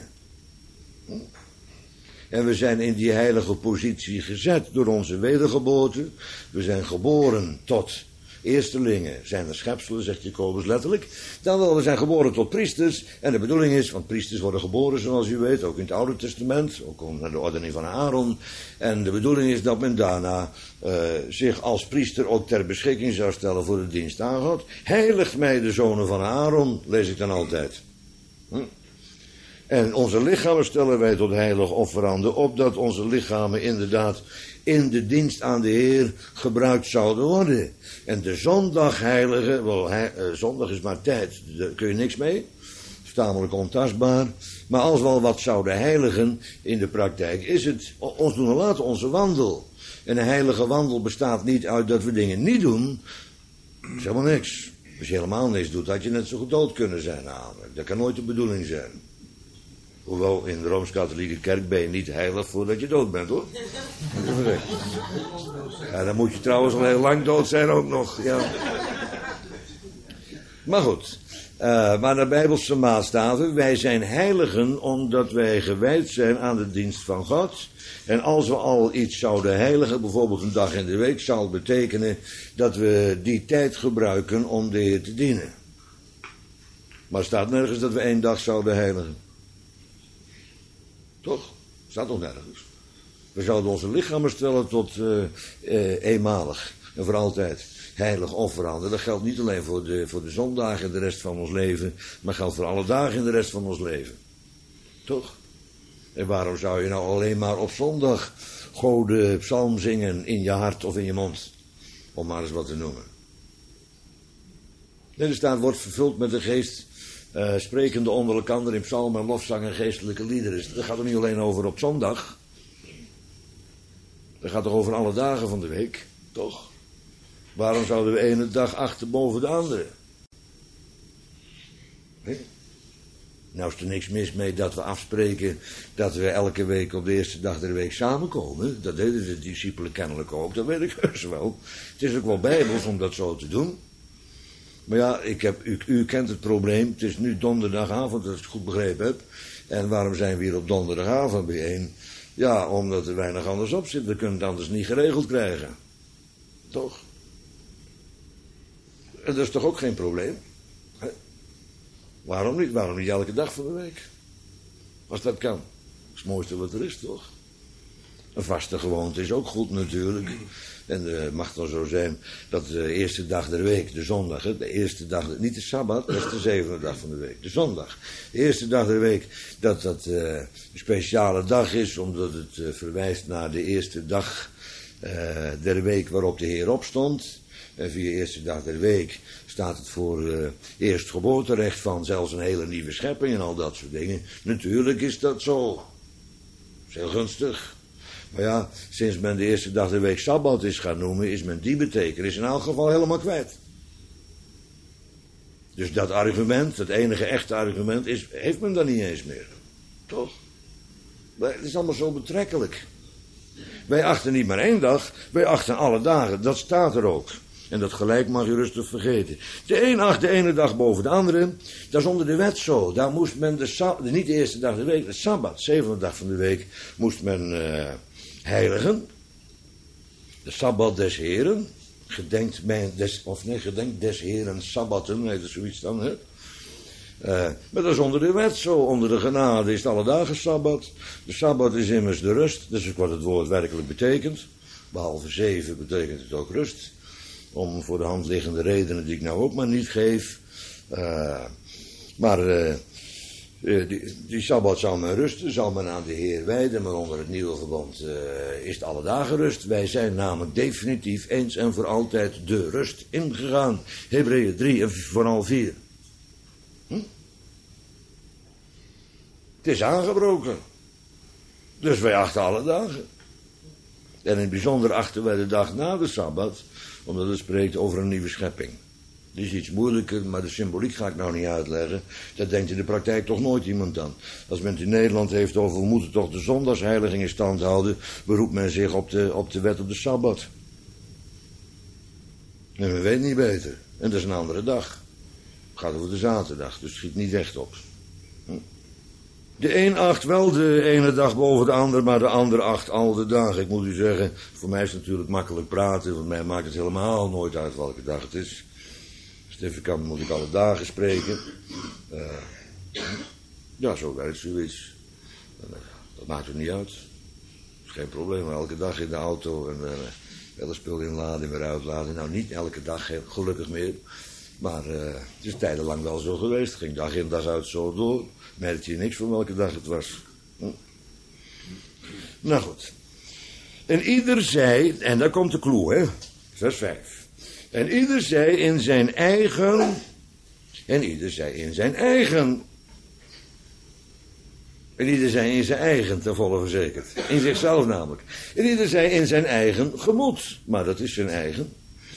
En we zijn in die heilige positie gezet door onze wedergeboorte. We zijn geboren tot eerstelingen, zijn er schepselen, zegt Jacobus letterlijk. Dan wel, we zijn geboren tot priesters. En de bedoeling is, want priesters worden geboren zoals u weet, ook in het Oude Testament, ook naar de ordening van Aaron. En de bedoeling is dat men daarna zich als priester ook ter beschikking zou stellen voor de dienst aan God. Heiligt mij de zonen van Aaron, lees ik dan altijd. En onze lichamen stellen wij tot heilig offeranden, opdat onze lichamen inderdaad in de dienst aan de Heer gebruikt zouden worden. En de zondag heilige, zondag is maar tijd, daar kun je niks mee. Het is tamelijk ontastbaar. Maar als we al wat zouden heiligen in de praktijk, is het ons doen en laten onze wandel. En een heilige wandel bestaat niet uit dat we dingen niet doen. Dat is helemaal niks. Als je helemaal niks doet, had je net zo goed dood kunnen zijn namelijk. Dat kan nooit de bedoeling zijn. Hoewel in de Rooms-Katholieke Kerk ben je niet heilig voordat je dood bent, hoor. Ja, dan moet je trouwens al heel lang dood zijn ook nog. Ja. Maar goed. Maar de Bijbelse maatstaven, wij zijn heiligen omdat wij gewijd zijn aan de dienst van God. En als we al iets zouden heiligen, bijvoorbeeld een dag in de week, zal het betekenen dat we die tijd gebruiken om de Heer te dienen. Maar er staat nergens dat we 1 dag zouden heiligen. Toch? Staat toch nergens. We zouden onze lichamen stellen tot eenmalig en voor altijd heilig offeranden. Dat geldt niet alleen voor de zondagen in de rest van ons leven, maar geldt voor alle dagen in de rest van ons leven. Toch? En waarom zou je nou alleen maar op zondag Goden psalm zingen in je hart of in je mond? Om maar eens wat te noemen. En er staat, wordt vervuld met de geest, sprekende onder elkander in psalmen en lofzang en geestelijke liederen. Dat gaat er niet alleen over op zondag. Dat gaat toch over alle dagen van de week, toch? Waarom zouden we ene dag achter boven de andere? Nee? Nou is er niks mis mee dat we afspreken dat we elke week op de eerste dag der week samenkomen. Dat deden de discipelen kennelijk ook, dat weet ik heus wel. Het is ook wel bijbels om dat zo te doen. Maar ja, u kent het probleem. Het is nu donderdagavond, als ik het goed begrepen heb. En waarom zijn we hier op donderdagavond bijeen? Ja, omdat er weinig anders op zit. We kunnen het anders niet geregeld krijgen. Toch? En dat is toch ook geen probleem? Hè? Waarom niet? Waarom niet elke dag van de week? Als dat kan. Dat is het mooiste wat er is, toch? Een vaste gewoonte is ook goed natuurlijk. En het mag dan zo zijn dat de eerste dag der week, de zondag, de eerste dag, niet de Sabbat, dat is de 7e dag van de week, de zondag. De eerste dag der week, dat een speciale dag is, omdat het verwijst naar de eerste dag der week waarop de Heer opstond. En via de eerste dag der week staat het voor eerstgeboorterecht van zelfs een hele nieuwe schepping en al dat soort dingen. Natuurlijk is dat zo. Dat is heel gunstig. Maar ja, sinds men de eerste dag der week Sabbat is gaan noemen, is men die betekenis in elk geval helemaal kwijt. Dus dat argument, dat enige echte argument, heeft men dan niet eens meer. Toch? Maar het is allemaal zo betrekkelijk. Wij achten niet maar 1 dag, wij achten alle dagen. Dat staat er ook. En dat gelijk mag je rustig vergeten. De een acht de ene dag boven de andere. Dat is onder de wet zo. Daar moest men niet de eerste dag der week, de Sabbat, 7e dag van de week, moest men heiligen. De Sabbat des Heren. Gedenkt des Heren Sabbatten, heet het zoiets dan, hè? Maar dat is onder de wet zo. Onder de genade is het alle dagen Sabbat. De Sabbat is immers de rust. Dat is wat het woord werkelijk betekent. Behalve 7 betekent het ook rust. Om voor de hand liggende redenen die ik nou ook maar niet geef. Die Sabbat zal men rusten, zal men aan de Heer wijden. Maar onder het nieuwe verbond is het alle dagen rust. Wij zijn namelijk definitief eens en voor altijd de rust ingegaan. Hebreeën 3 en vooral 4. Het is aangebroken. Dus wij achten alle dagen. En in het bijzonder achten wij de dag na de Sabbat, omdat het spreekt over een nieuwe schepping. Die is iets moeilijker, maar de symboliek ga ik nou niet uitleggen. Dat denkt in de praktijk toch nooit iemand aan. Als men het in Nederland heeft over we moeten toch de zondagsheiliging in stand houden, beroept men zich op de wet op de Sabbat. En we weten niet beter. En dat is een andere dag. Het gaat over de zaterdag, dus het schiet niet echt op. De een acht wel de ene dag boven de ander, maar de ander acht al de dagen. Ik moet u zeggen, voor mij is het natuurlijk makkelijk praten. Voor mij maakt het helemaal nooit uit welke dag het is. Als het even kan, moet ik alle dagen spreken. Ja, zo werkt zoiets. Dat maakt het niet uit. Dat is geen probleem. Elke dag in de auto en wel een spul inladen en weer uitladen. Nou, niet elke dag, gelukkig meer. Maar het is tijdenlang wel zo geweest. Het ging dag in dag uit zo door. Merkte je niks van welke dag het was. Nou goed. En ieder zei, en daar komt de clue, hè. Vers 5. En ieder zei in zijn eigen. En ieder zei in zijn eigen. En ieder zei in zijn eigen, ten volle verzekerd. In zichzelf namelijk. En ieder zei in zijn eigen gemoed. Maar dat is zijn eigen.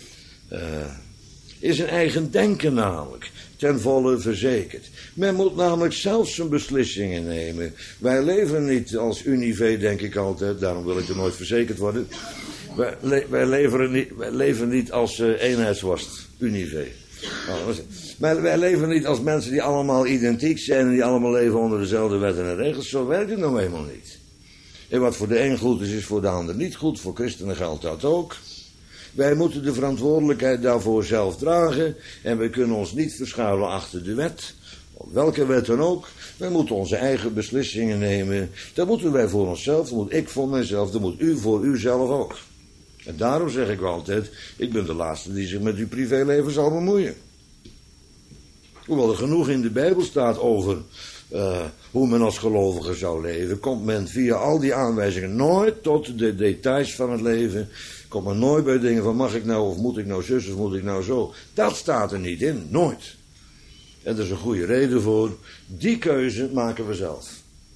Is zijn eigen denken namelijk. Ten volle verzekerd. Men moet namelijk zelf zijn beslissingen nemen. Wij leven niet als Unive, denk ik altijd. Daarom wil ik er nooit verzekerd worden. Wij leven niet als eenheidsworst. Unive. Maar wij leven niet als mensen die allemaal identiek zijn en die allemaal leven onder dezelfde wetten en regels. Zo werkt het nou eenmaal niet. En wat voor de een goed is, is voor de ander niet goed. Voor christenen geldt dat ook. Wij moeten de verantwoordelijkheid daarvoor zelf dragen. En we kunnen ons niet verschuilen achter de wet. Op welke wet dan ook. Wij moeten onze eigen beslissingen nemen. Dat moeten wij voor onszelf. Dat moet ik voor mezelf. Dat moet u voor uzelf ook. En daarom zeg ik altijd, ik ben de laatste die zich met uw privéleven zal bemoeien. Hoewel er genoeg in de Bijbel staat over hoe men als gelovige zou leven, komt men via al die aanwijzingen nooit tot de details van het leven. Komt men nooit bij dingen van mag ik nou of moet ik nou zus of moet ik nou zo. Dat staat er niet in, nooit. En er is een goede reden voor. Die keuze maken we zelf.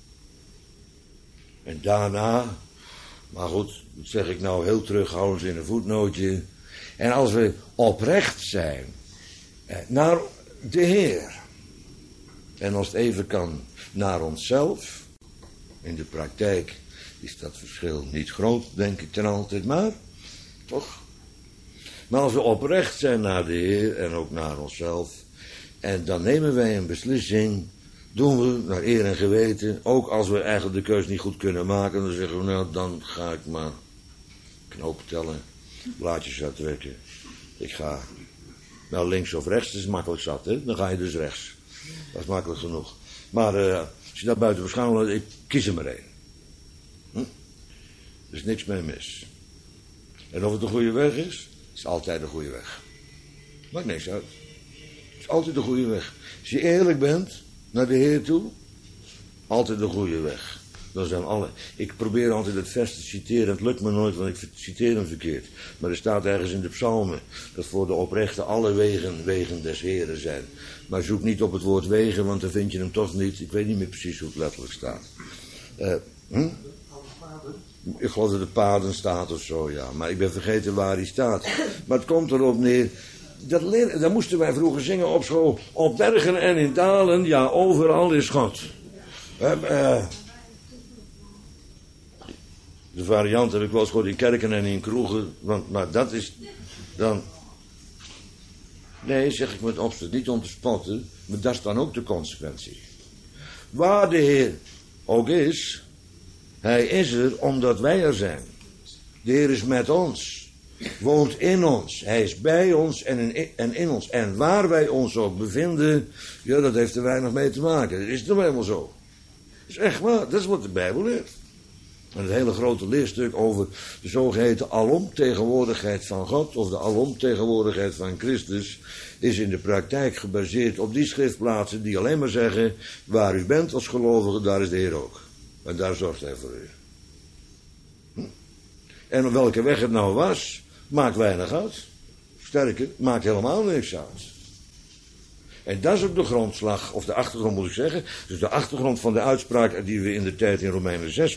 En daarna, maar goed, dat zeg ik nou heel terughoudend in een voetnootje. En als we oprecht zijn naar de Heer. En als het even kan naar onszelf. In de praktijk is dat verschil niet groot, denk ik ten altijd, maar toch. Maar als we oprecht zijn naar de Heer en ook naar onszelf. En dan nemen wij een beslissing. Doen we naar eer en geweten. Ook als we eigenlijk de keus niet goed kunnen maken. Dan zeggen we nou dan ga ik maar knopen tellen. Blaadjes uittrekken. Ik ga nou links of rechts. Dat is makkelijk zat, hè. Dan ga je dus rechts. Dat is makkelijk genoeg. Maar als je dat buiten beschouwing laat, ik kies er maar één. Er is niks mee mis. En of het de goede weg is, is altijd de goede weg. Maakt niks uit. Het is altijd de goede weg. Als je eerlijk bent naar de Heer toe, altijd de goede weg. Dan zijn alle. Ik probeer altijd het vers te citeren. Het lukt me nooit, want ik citeer hem verkeerd. Maar er staat ergens in de psalmen dat voor de oprechte alle wegen des Heren zijn. Maar zoek niet op het woord wegen, want dan vind je hem toch niet. Ik weet niet meer precies hoe het letterlijk staat. Ik geloof dat de paden staat of zo, ja. Maar ik ben vergeten waar hij staat. Maar het komt erop neer. Dat moesten wij vroeger zingen op school. Op bergen en in dalen, ja, overal is God. De variant heb ik wel eens gehoord in kerken en in kroegen. Maar dat is dan. Nee, zeg ik met opzet, niet om te spotten. Maar dat is dan ook de consequentie. Waar de Heer ook is. Hij is er omdat wij er zijn. De Heer is met ons. Woont in ons. Hij is bij ons en in ons. En waar wij ons ook bevinden. Ja, dat heeft er weinig mee te maken. Dat is nou helemaal zo. Dat is echt waar. Dat is wat de Bijbel leert. En het hele grote leerstuk over de zogeheten alomtegenwoordigheid van God. Of de alomtegenwoordigheid van Christus. Is in de praktijk gebaseerd op die schriftplaatsen die alleen maar zeggen. Waar u bent als gelovige, daar is de Heer ook. En daar zorgt hij voor u. En op welke weg het nou was, maakt weinig uit. Sterker, maakt helemaal niks uit. En dat is ook de grondslag, of de achtergrond moet ik zeggen. Dus de achtergrond van de uitspraak die we in de tijd in Romeinen 6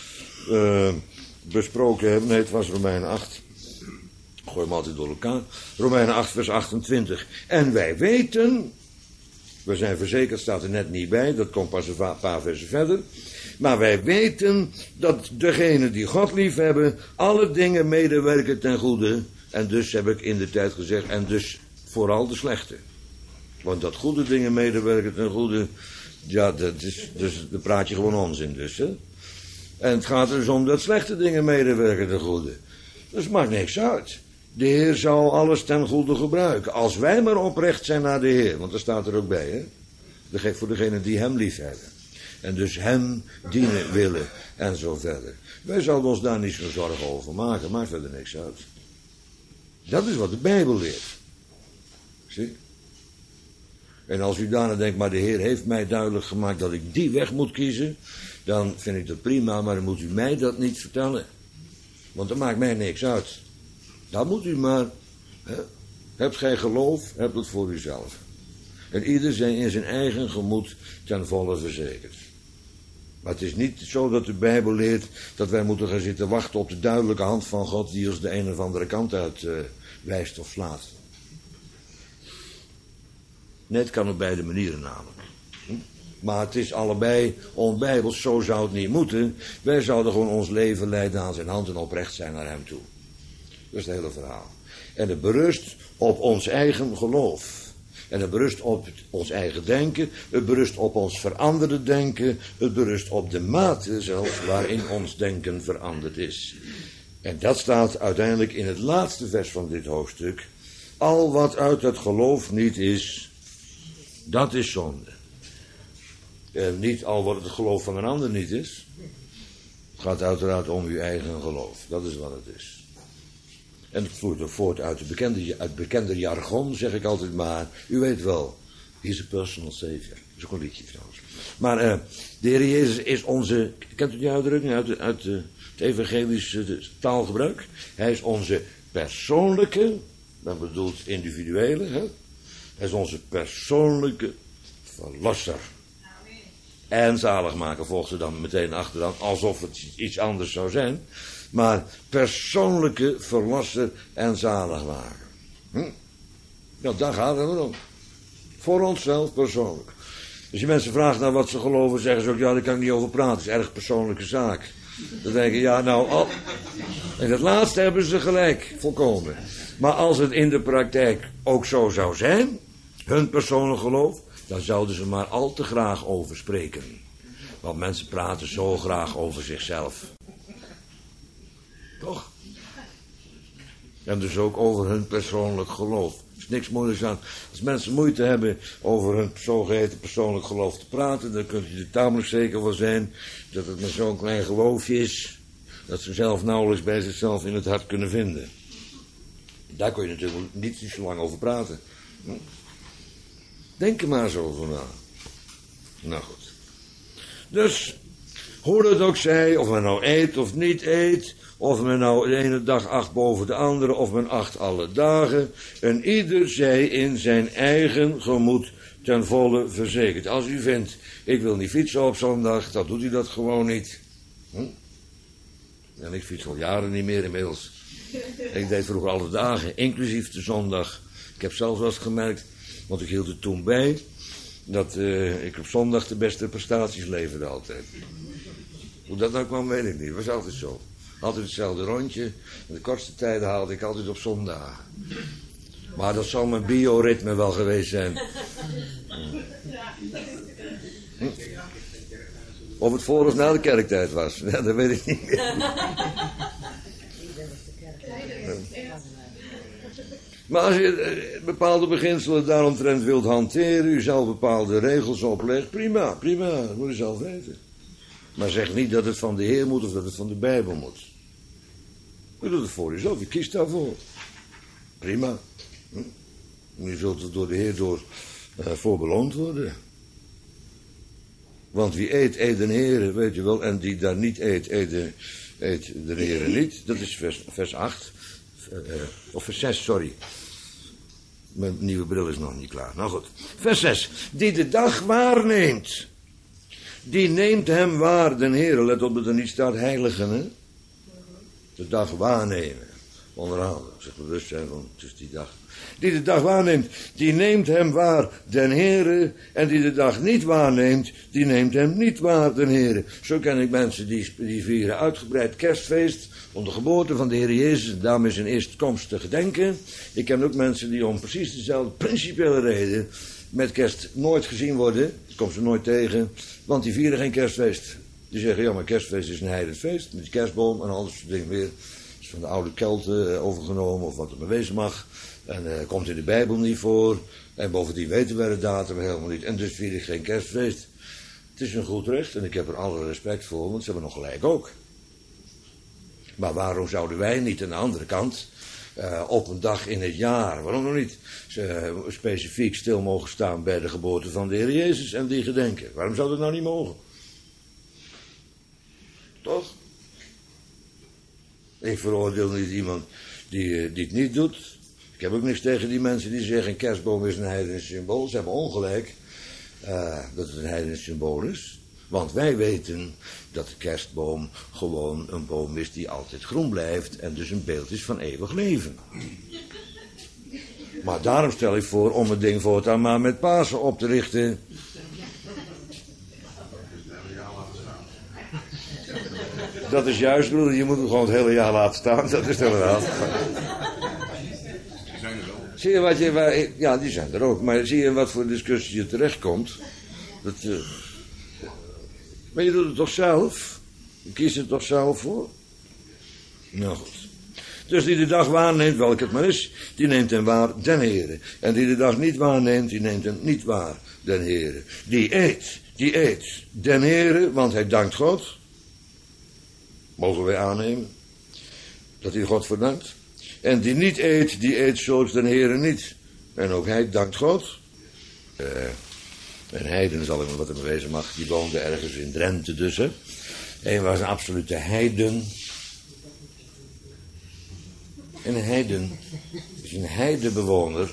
besproken hebben. Nee, het was Romeinen 8. Gooi hem altijd door elkaar. Romeinen 8 vers 28. En wij weten, we zijn verzekerd, staat er net niet bij, dat komt pas een paar versen verder. Maar wij weten dat degenen die God lief hebben, alle dingen medewerken ten goede. En dus heb ik in de tijd gezegd, en dus vooral de slechte. Want dat goede dingen medewerken ten goede, ja, dat is, dus dan praat je gewoon onzin dus, hè. En het gaat er dus om dat slechte dingen medewerken ten goede. Dus maakt niks uit. De Heer zal alles ten goede gebruiken. Als wij maar oprecht zijn naar de Heer, want dat staat er ook bij, hè. Voor degenen die hem lief hebben. En dus hem dienen willen en zo verder. Wij zouden ons daar niet zo zorgen over maken. Maakt verder niks uit. Dat is wat de Bijbel leert. Zie? En als u daarna denkt, maar de Heer heeft mij duidelijk gemaakt dat ik die weg moet kiezen, dan vind ik dat prima, maar dan moet u mij dat niet vertellen. Want dat maakt mij niks uit. Dan moet u maar, hebt gij geloof, hebt het voor uzelf. En ieder zijn in zijn eigen gemoed ten volle verzekerd. Maar het is niet zo dat de Bijbel leert dat wij moeten gaan zitten wachten op de duidelijke hand van God die ons de een of andere kant uit wijst of slaat. Nee, het kan op beide manieren namelijk. Maar het is allebei onbijbels, zo zou het niet moeten. Wij zouden gewoon ons leven leiden aan zijn hand en oprecht zijn naar hem toe. Dat is het hele verhaal. En het berust op ons eigen geloof. En het berust op ons eigen denken. Het berust op ons veranderde denken. Het berust op de mate zelfs waarin ons denken veranderd is. En dat staat uiteindelijk in het laatste vers van dit hoofdstuk. Al wat uit het geloof niet is, dat is zonde. En niet al wat het geloof van een ander niet is. Het gaat uiteraard om uw eigen geloof. Dat is wat het is. En het vloeit ook voort uit het bekende jargon, zeg ik altijd maar. U weet wel, he's a personal savior. Dat is ook een liedje trouwens. Maar de Heer Jezus is onze, kent u die uitdrukking uit het evangelische taalgebruik? Hij is onze persoonlijke, dat bedoelt individuele, hè? Hij is onze persoonlijke verlosser. En zaligmaker volgt er dan meteen achteraan, alsof het iets anders zou zijn. Maar persoonlijke verlosser en zaligmaker. Ja, daar gaat het om. Voor onszelf persoonlijk. Als je mensen vraagt naar wat ze geloven, zeggen ze ook, ja, daar kan ik niet over praten. Het is een erg persoonlijke zaak. Dan denk je, ja, nou, in het laatste hebben ze gelijk, volkomen. Maar als het in de praktijk ook zo zou zijn, hun persoonlijk geloof, dan zouden ze maar al te graag over spreken. Want mensen praten zo graag over zichzelf. Toch? En dus ook over hun persoonlijk geloof. Er is niks moeilijks aan. Als mensen moeite hebben over hun zogeheten persoonlijk geloof te praten, dan kunt u er tamelijk zeker van zijn dat het maar zo'n klein geloofje is, dat ze zelf nauwelijks bij zichzelf in het hart kunnen vinden. Daar kun je natuurlijk niet zo lang over praten. Denk er maar eens over na. Nou goed. Dus, hoe dat ook zij, of men nou eet of niet eet, of men nou de ene dag acht boven de andere, of men acht alle dagen, en ieder zij in zijn eigen gemoed ten volle verzekerd. Als u vindt, ik wil niet fietsen op zondag, dan doet u dat gewoon niet. En ik fiets al jaren niet meer inmiddels. Ik deed vroeger alle dagen, inclusief de zondag. Ik heb zelfs wel eens gemerkt, want ik hield het toen bij, dat ik op zondag de beste prestaties leverde altijd. Hoe dat nou kwam, weet ik niet. Het was altijd zo. Altijd hetzelfde rondje. En de kortste tijden haalde ik altijd op zondag. Maar dat zal mijn bioritme wel geweest zijn. Of het voor of na de kerktijd was. Ja, dat weet ik niet meer. Maar als je bepaalde beginselen daaromtrent wilt hanteren, u zelf bepaalde regels oplegt, prima, dat moet u zelf weten. Maar zeg niet dat het van de Heer moet of dat het van de Bijbel moet. U doet het voor uzelf, u kiest daarvoor. Prima. U zult er door de Heer voor beloond worden. Want wie eet de Heer, weet je wel, en die daar niet eet de Heer niet. Dat is vers 8. Of vers 6, sorry. Mijn nieuwe bril is nog niet klaar. Nou goed. Vers 6. Die de dag waarneemt. Die neemt hem waar, den Heer. Let op dat er niet staat heiligen, hè. De dag waarnemen. Onderhouden. Zich bewust zijn van, het is die dag. Die de dag waarneemt, die neemt hem waar, den Heere. En die de dag niet waarneemt, die neemt hem niet waar, den Heere. Zo ken ik mensen die vieren uitgebreid kerstfeest om de geboorte van de Heer Jezus en daarmee zijn eerste komst te gedenken. Ik ken ook mensen die om precies dezelfde principiële reden met kerst nooit gezien worden. Ik kom ze nooit tegen, want die vieren geen kerstfeest. Die zeggen, ja, maar kerstfeest is een heilig feest met die kerstboom en al dat soort dingen weer. Dat is van de oude Kelten overgenomen of wat er maar wezen mag. En komt in de Bijbel niet voor. En bovendien weten wij de datum helemaal niet. En dus vier ik geen kerstfeest. Het is een goed recht en ik heb er alle respect voor, want ze hebben nog gelijk ook. Maar waarom zouden wij niet aan de andere kant op een dag in het jaar, waarom nog niet, specifiek stil mogen staan bij de geboorte van de Heer Jezus en die gedenken. Waarom zou dat nou niet mogen? Toch? Ik veroordeel niet iemand die het niet doet. Ik heb ook niks tegen die mensen die zeggen: een kerstboom is een heidens symbool. Ze hebben ongelijk dat het een heidens symbool is. Want wij weten dat de kerstboom gewoon een boom is die altijd groen blijft en dus een beeld is van eeuwig leven. Maar daarom stel ik voor om het ding voortaan maar met Pasen op te richten. Dat is juist, broeder, je moet hem gewoon het hele jaar laten staan, dat is het inderdaad. Zie je wat je, ja, die zijn er ook, maar zie je wat voor discussie je terechtkomt? Maar je doet het toch zelf? Je kiest het toch zelf voor? Nou goed. Dus die de dag waarneemt, welk het maar is, die neemt hem waar den Heere. En die de dag niet waarneemt, die neemt hem niet waar den Heere. Die eet den Heere, want hij dankt God. Mogen wij aannemen dat hij God voor dankt. En die niet eet, die eet zoals den Heere niet. En ook hij dankt God. Een heiden, zal ik maar wat er wezen mag, die woonde ergens in Drenthe dus, hè. Hij was een absolute heiden. En een heiden is een heidebewoner.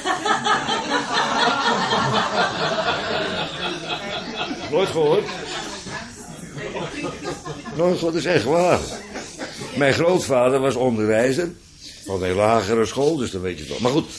Nooit gehoord? Nooit gehoord, dat is echt waar. Mijn grootvader was onderwijzer van een lagere school, dus dat weet je toch. Maar goed,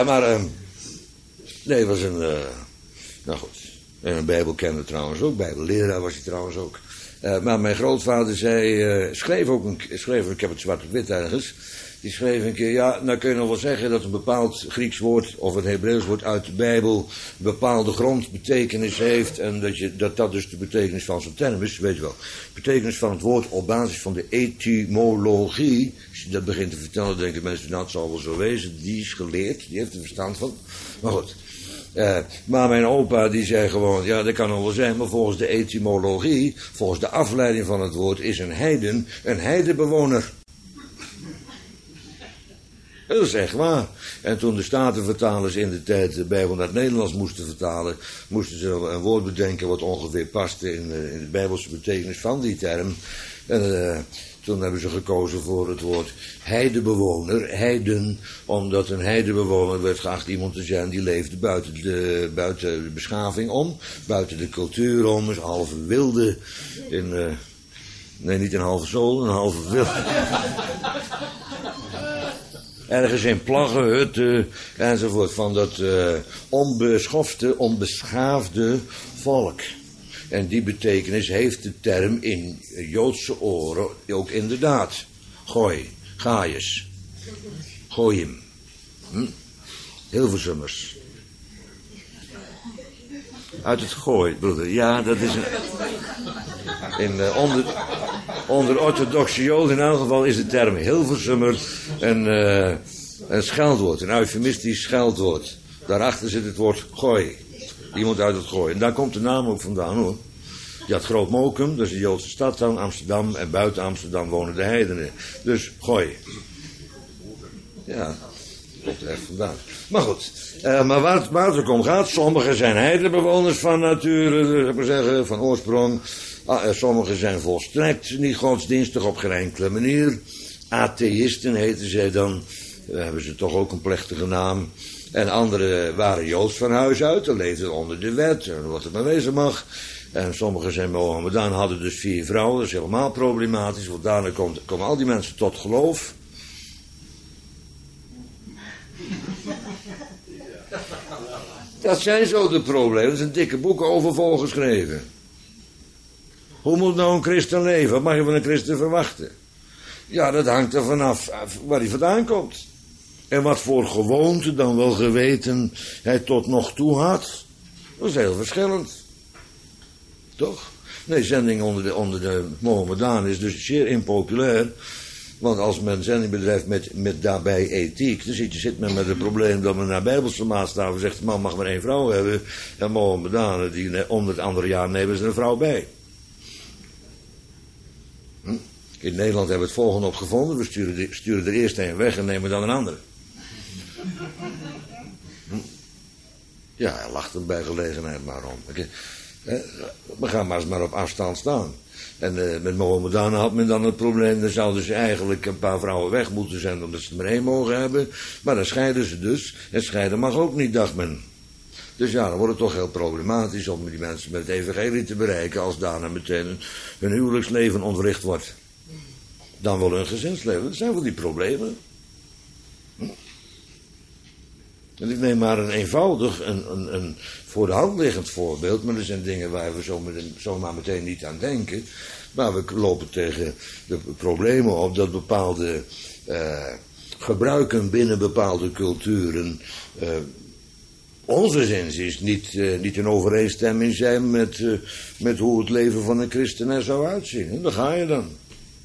nee, was een, nou goed, een bijbelkenner trouwens ook, bijbelleraar was hij trouwens ook. Maar mijn grootvader schreef, ik heb het zwart op wit ergens, die schreef een keer, ja, nou kun je nog wel zeggen dat een bepaald Grieks woord of een Hebreeuws woord uit de Bijbel een bepaalde grondbetekenis heeft en dat dus de betekenis van zo'n term is, weet je wel. De betekenis van het woord op basis van de etymologie, als je dat begint te vertellen, denken mensen, nou, het zal wel zo wezen, die is geleerd, die heeft er verstand van. Maar goed. Maar mijn opa die zei gewoon, ja, dat kan nog wel zijn, maar volgens de etymologie, volgens de afleiding van het woord, is een heidebewoner. Dat is echt waar. En toen de statenvertalers in de tijd de Bijbel naar het Nederlands moesten vertalen, moesten ze een woord bedenken wat ongeveer paste in de Bijbelse betekenis van die term. En toen hebben ze gekozen voor het woord heidebewoner, heiden, omdat een heidebewoner werd geacht iemand te zijn die leefde buiten de beschaving om, buiten de cultuur om, dus een halve wilde, nee, niet een halve zool, een halve wilde. Ergens in plaggen, hutten enzovoort, van dat onbeschofte, onbeschaafde volk. En die betekenis heeft de term in Joodse oren ook inderdaad. Gooi, Gaius, Goyim, Hilversummers. Uit het gooi, broeder. Ja, dat is onder orthodoxe Joden in elk geval is de term Hilversummer een scheldwoord, een eufemistisch scheldwoord. Daarachter zit het woord gooi. Iemand uit het gooi. En daar komt de naam ook vandaan, hoor. Je had Groot Mokum, dat is de Joodse stad dan, Amsterdam, en buiten Amsterdam wonen de heidenen. Dus gooi. Ja, komt er echt vandaan. Maar goed, maar waar het ook om gaat, sommigen zijn heidenbewoners van nature, zou ik maar zeggen, van oorsprong. Sommigen zijn volstrekt niet godsdienstig op geen enkele manier. Atheïsten heten zij dan, hebben ze toch ook een plechtige naam. En anderen waren Joods van huis uit, en leefden onder de wet, en wat het maar wezen mag. En sommigen zijn Mohammedan, hadden dus 4 vrouwen, dat is helemaal problematisch, want daarna komen al die mensen tot geloof. Dat zijn zo de problemen, er zijn dikke boeken over volgeschreven. Hoe moet nou een christen leven? Wat mag je van een christen verwachten? Ja, dat hangt er vanaf waar hij vandaan komt. En wat voor gewoonte dan wel geweten hij tot nog toe had. Dat is heel verschillend. Toch? Nee, zending onder de Mohammedanen is dus zeer impopulair. Want als men zending bedrijft met daarbij ethiek, dan zit men met het probleem dat men naar bijbelse maatstaven zegt, man mag maar 1 vrouw hebben. En Mohammedanen, die om het andere jaar nemen ze een vrouw bij. In Nederland hebben we het volgende op gevonden. We sturen er eerst een weg en nemen dan een andere. Ja, hij lacht er bij gelegenheid maar om. We gaan maar eens maar op afstand staan. En met Mohammedanen had men dan het probleem, dan zouden ze eigenlijk een paar vrouwen weg moeten zijn omdat ze er maar één mogen hebben. Maar dan scheiden ze dus. En scheiden mag ook niet, dacht men. Dus ja, dan wordt het toch heel problematisch om die mensen met het evangelie te bereiken als daarna meteen hun huwelijksleven ontwricht wordt. Dan wel hun gezinsleven. Dat zijn wel die problemen. En ik neem maar een eenvoudig, een voor de hand liggend voorbeeld, maar er zijn dingen waar we zomaar meteen niet aan denken. Maar we lopen tegen de problemen op dat bepaalde gebruiken binnen bepaalde culturen onze zinziens niet in overeenstemming zijn met hoe het leven van een christen er zou uitzien. En daar ga je dan.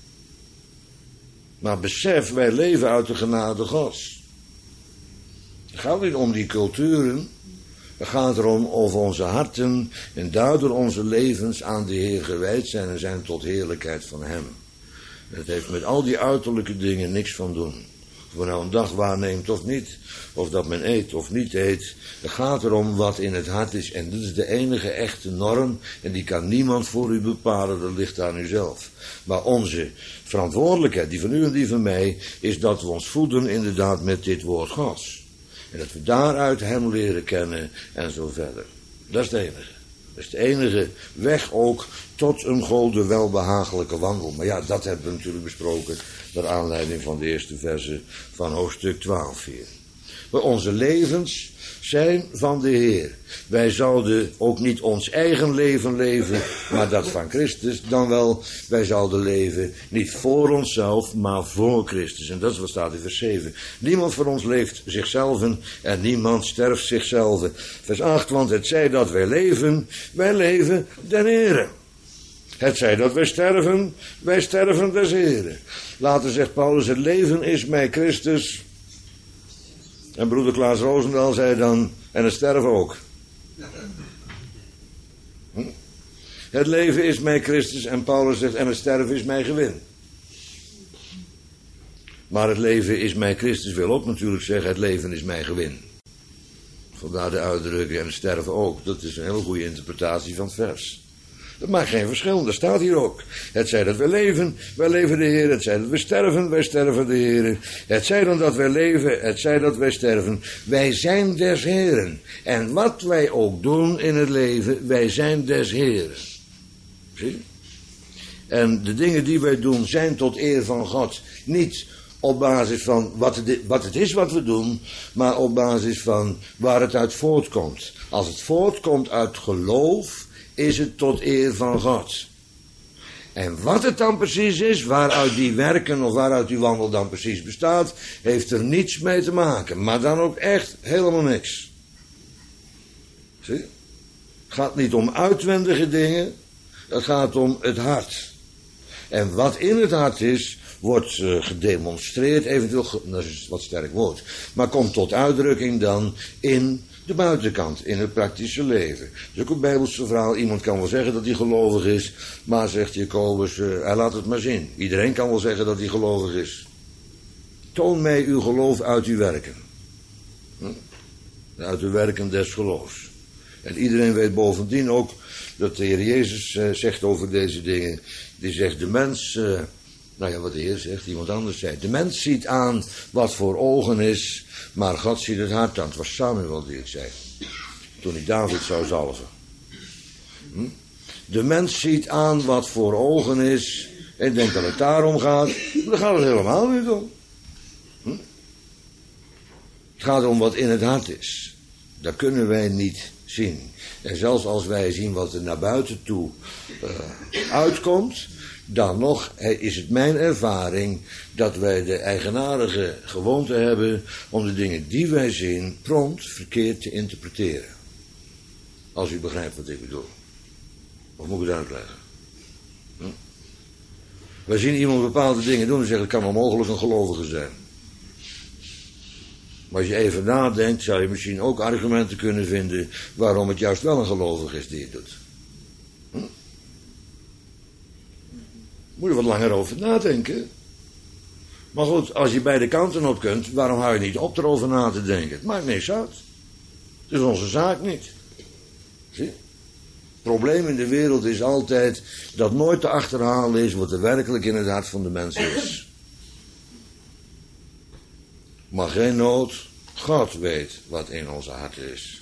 Maar besef, wij leven uit de genade Gods. Het gaat niet om die culturen. Het gaat erom of onze harten en daardoor onze levens aan de Heer gewijd zijn en zijn tot heerlijkheid van Hem. Het heeft met al die uiterlijke dingen niks van doen. Of men nou een dag waarneemt of niet, of dat men eet of niet eet. Het gaat erom wat in het hart is en dat is de enige echte norm en die kan niemand voor u bepalen, dat ligt aan uzelf. Maar onze verantwoordelijkheid, die van u en die van mij, is dat we ons voeden inderdaad met dit woord Gods. En dat we daaruit Hem leren kennen en zo verder. Dat is het enige. Dat is de enige weg ook tot een gode welbehagelijke wandel. Maar ja, dat hebben we natuurlijk besproken naar aanleiding van de eerste verse van hoofdstuk 12 hier. Maar onze levens zijn van de Heer. Wij zouden ook niet ons eigen leven leven, maar dat van Christus. Dan wel, wij zouden leven niet voor onszelf, maar voor Christus. En dat is wat staat in vers 7. Niemand van ons leeft zichzelf en niemand sterft zichzelf. Vers 8, want het zij dat wij leven den Heere. Het zij dat wij sterven des Heere. Later zegt Paulus, het leven is mij Christus. En broeder Klaas Roosendaal zei dan, en het sterven ook. Het leven is mij Christus en Paulus zegt, en het sterven is mij gewin. Maar het leven is mij Christus wil ook natuurlijk zeggen, het leven is mij gewin. Vandaar de uitdrukking en het sterven ook. Dat is een hele goede interpretatie van het vers. Dat maakt geen verschil, dat staat hier ook. Het zij dat wij leven de Heer. Het zij dat wij sterven de Heer. Het zij dan dat wij leven, het zij dat wij sterven. Wij zijn des Heeren. En wat wij ook doen in het leven, wij zijn des Heeren. Zie? En de dingen die wij doen zijn tot eer van God. Niet op basis van wat het is wat we doen, maar op basis van waar het uit voortkomt. Als het voortkomt uit geloof, is het tot eer van God. En wat het dan precies is, waaruit die werken of waaruit die wandel dan precies bestaat, heeft er niets mee te maken. Maar dan ook echt helemaal niks. Zie? Het gaat niet om uitwendige dingen, het gaat om het hart. En wat in het hart is, wordt gedemonstreerd, eventueel, dat is wat sterk woord, maar komt tot uitdrukking dan in de buitenkant, in het praktische leven. Dat is ook een Bijbelse verhaal. Iemand kan wel zeggen dat hij gelovig is, maar zegt Jacobus, hij laat het maar zien. Iedereen kan wel zeggen dat hij gelovig is. Toon mij uw geloof uit uw werken. Uit uw werken des geloofs. En iedereen weet bovendien ook dat de Heer Jezus zegt over deze dingen. Die zegt, de mens, wat de Heer zegt, iemand anders zei. De mens ziet aan wat voor ogen is, maar God ziet het hart aan. Het was Samuel die het zei. Toen hij David zou zalven. De mens ziet aan wat voor ogen is. En denkt dat het daarom gaat. Maar daar gaat het helemaal niet om. Het gaat om wat in het hart is. Dat kunnen wij niet zien. En zelfs als wij zien wat er naar buiten toe uitkomt, dan nog is het mijn ervaring dat wij de eigenaardige gewoonte hebben om de dingen die wij zien prompt verkeerd te interpreteren. Als u begrijpt wat ik bedoel. Of moet ik het uitleggen? Wij zien iemand bepaalde dingen doen en zeggen, het kan wel mogelijk een gelovige zijn. Maar als je even nadenkt, zou je misschien ook argumenten kunnen vinden waarom het juist wel een gelovige is die het doet. Moet je wat langer over nadenken. Maar goed, als je beide kanten op kunt, waarom hou je niet op erover na te denken? Het maakt niks uit. Het is onze zaak niet. Zie? Het probleem in de wereld is altijd dat nooit te achterhalen is wat er werkelijk in het hart van de mens is. Maar geen nood, God weet wat in onze hart is.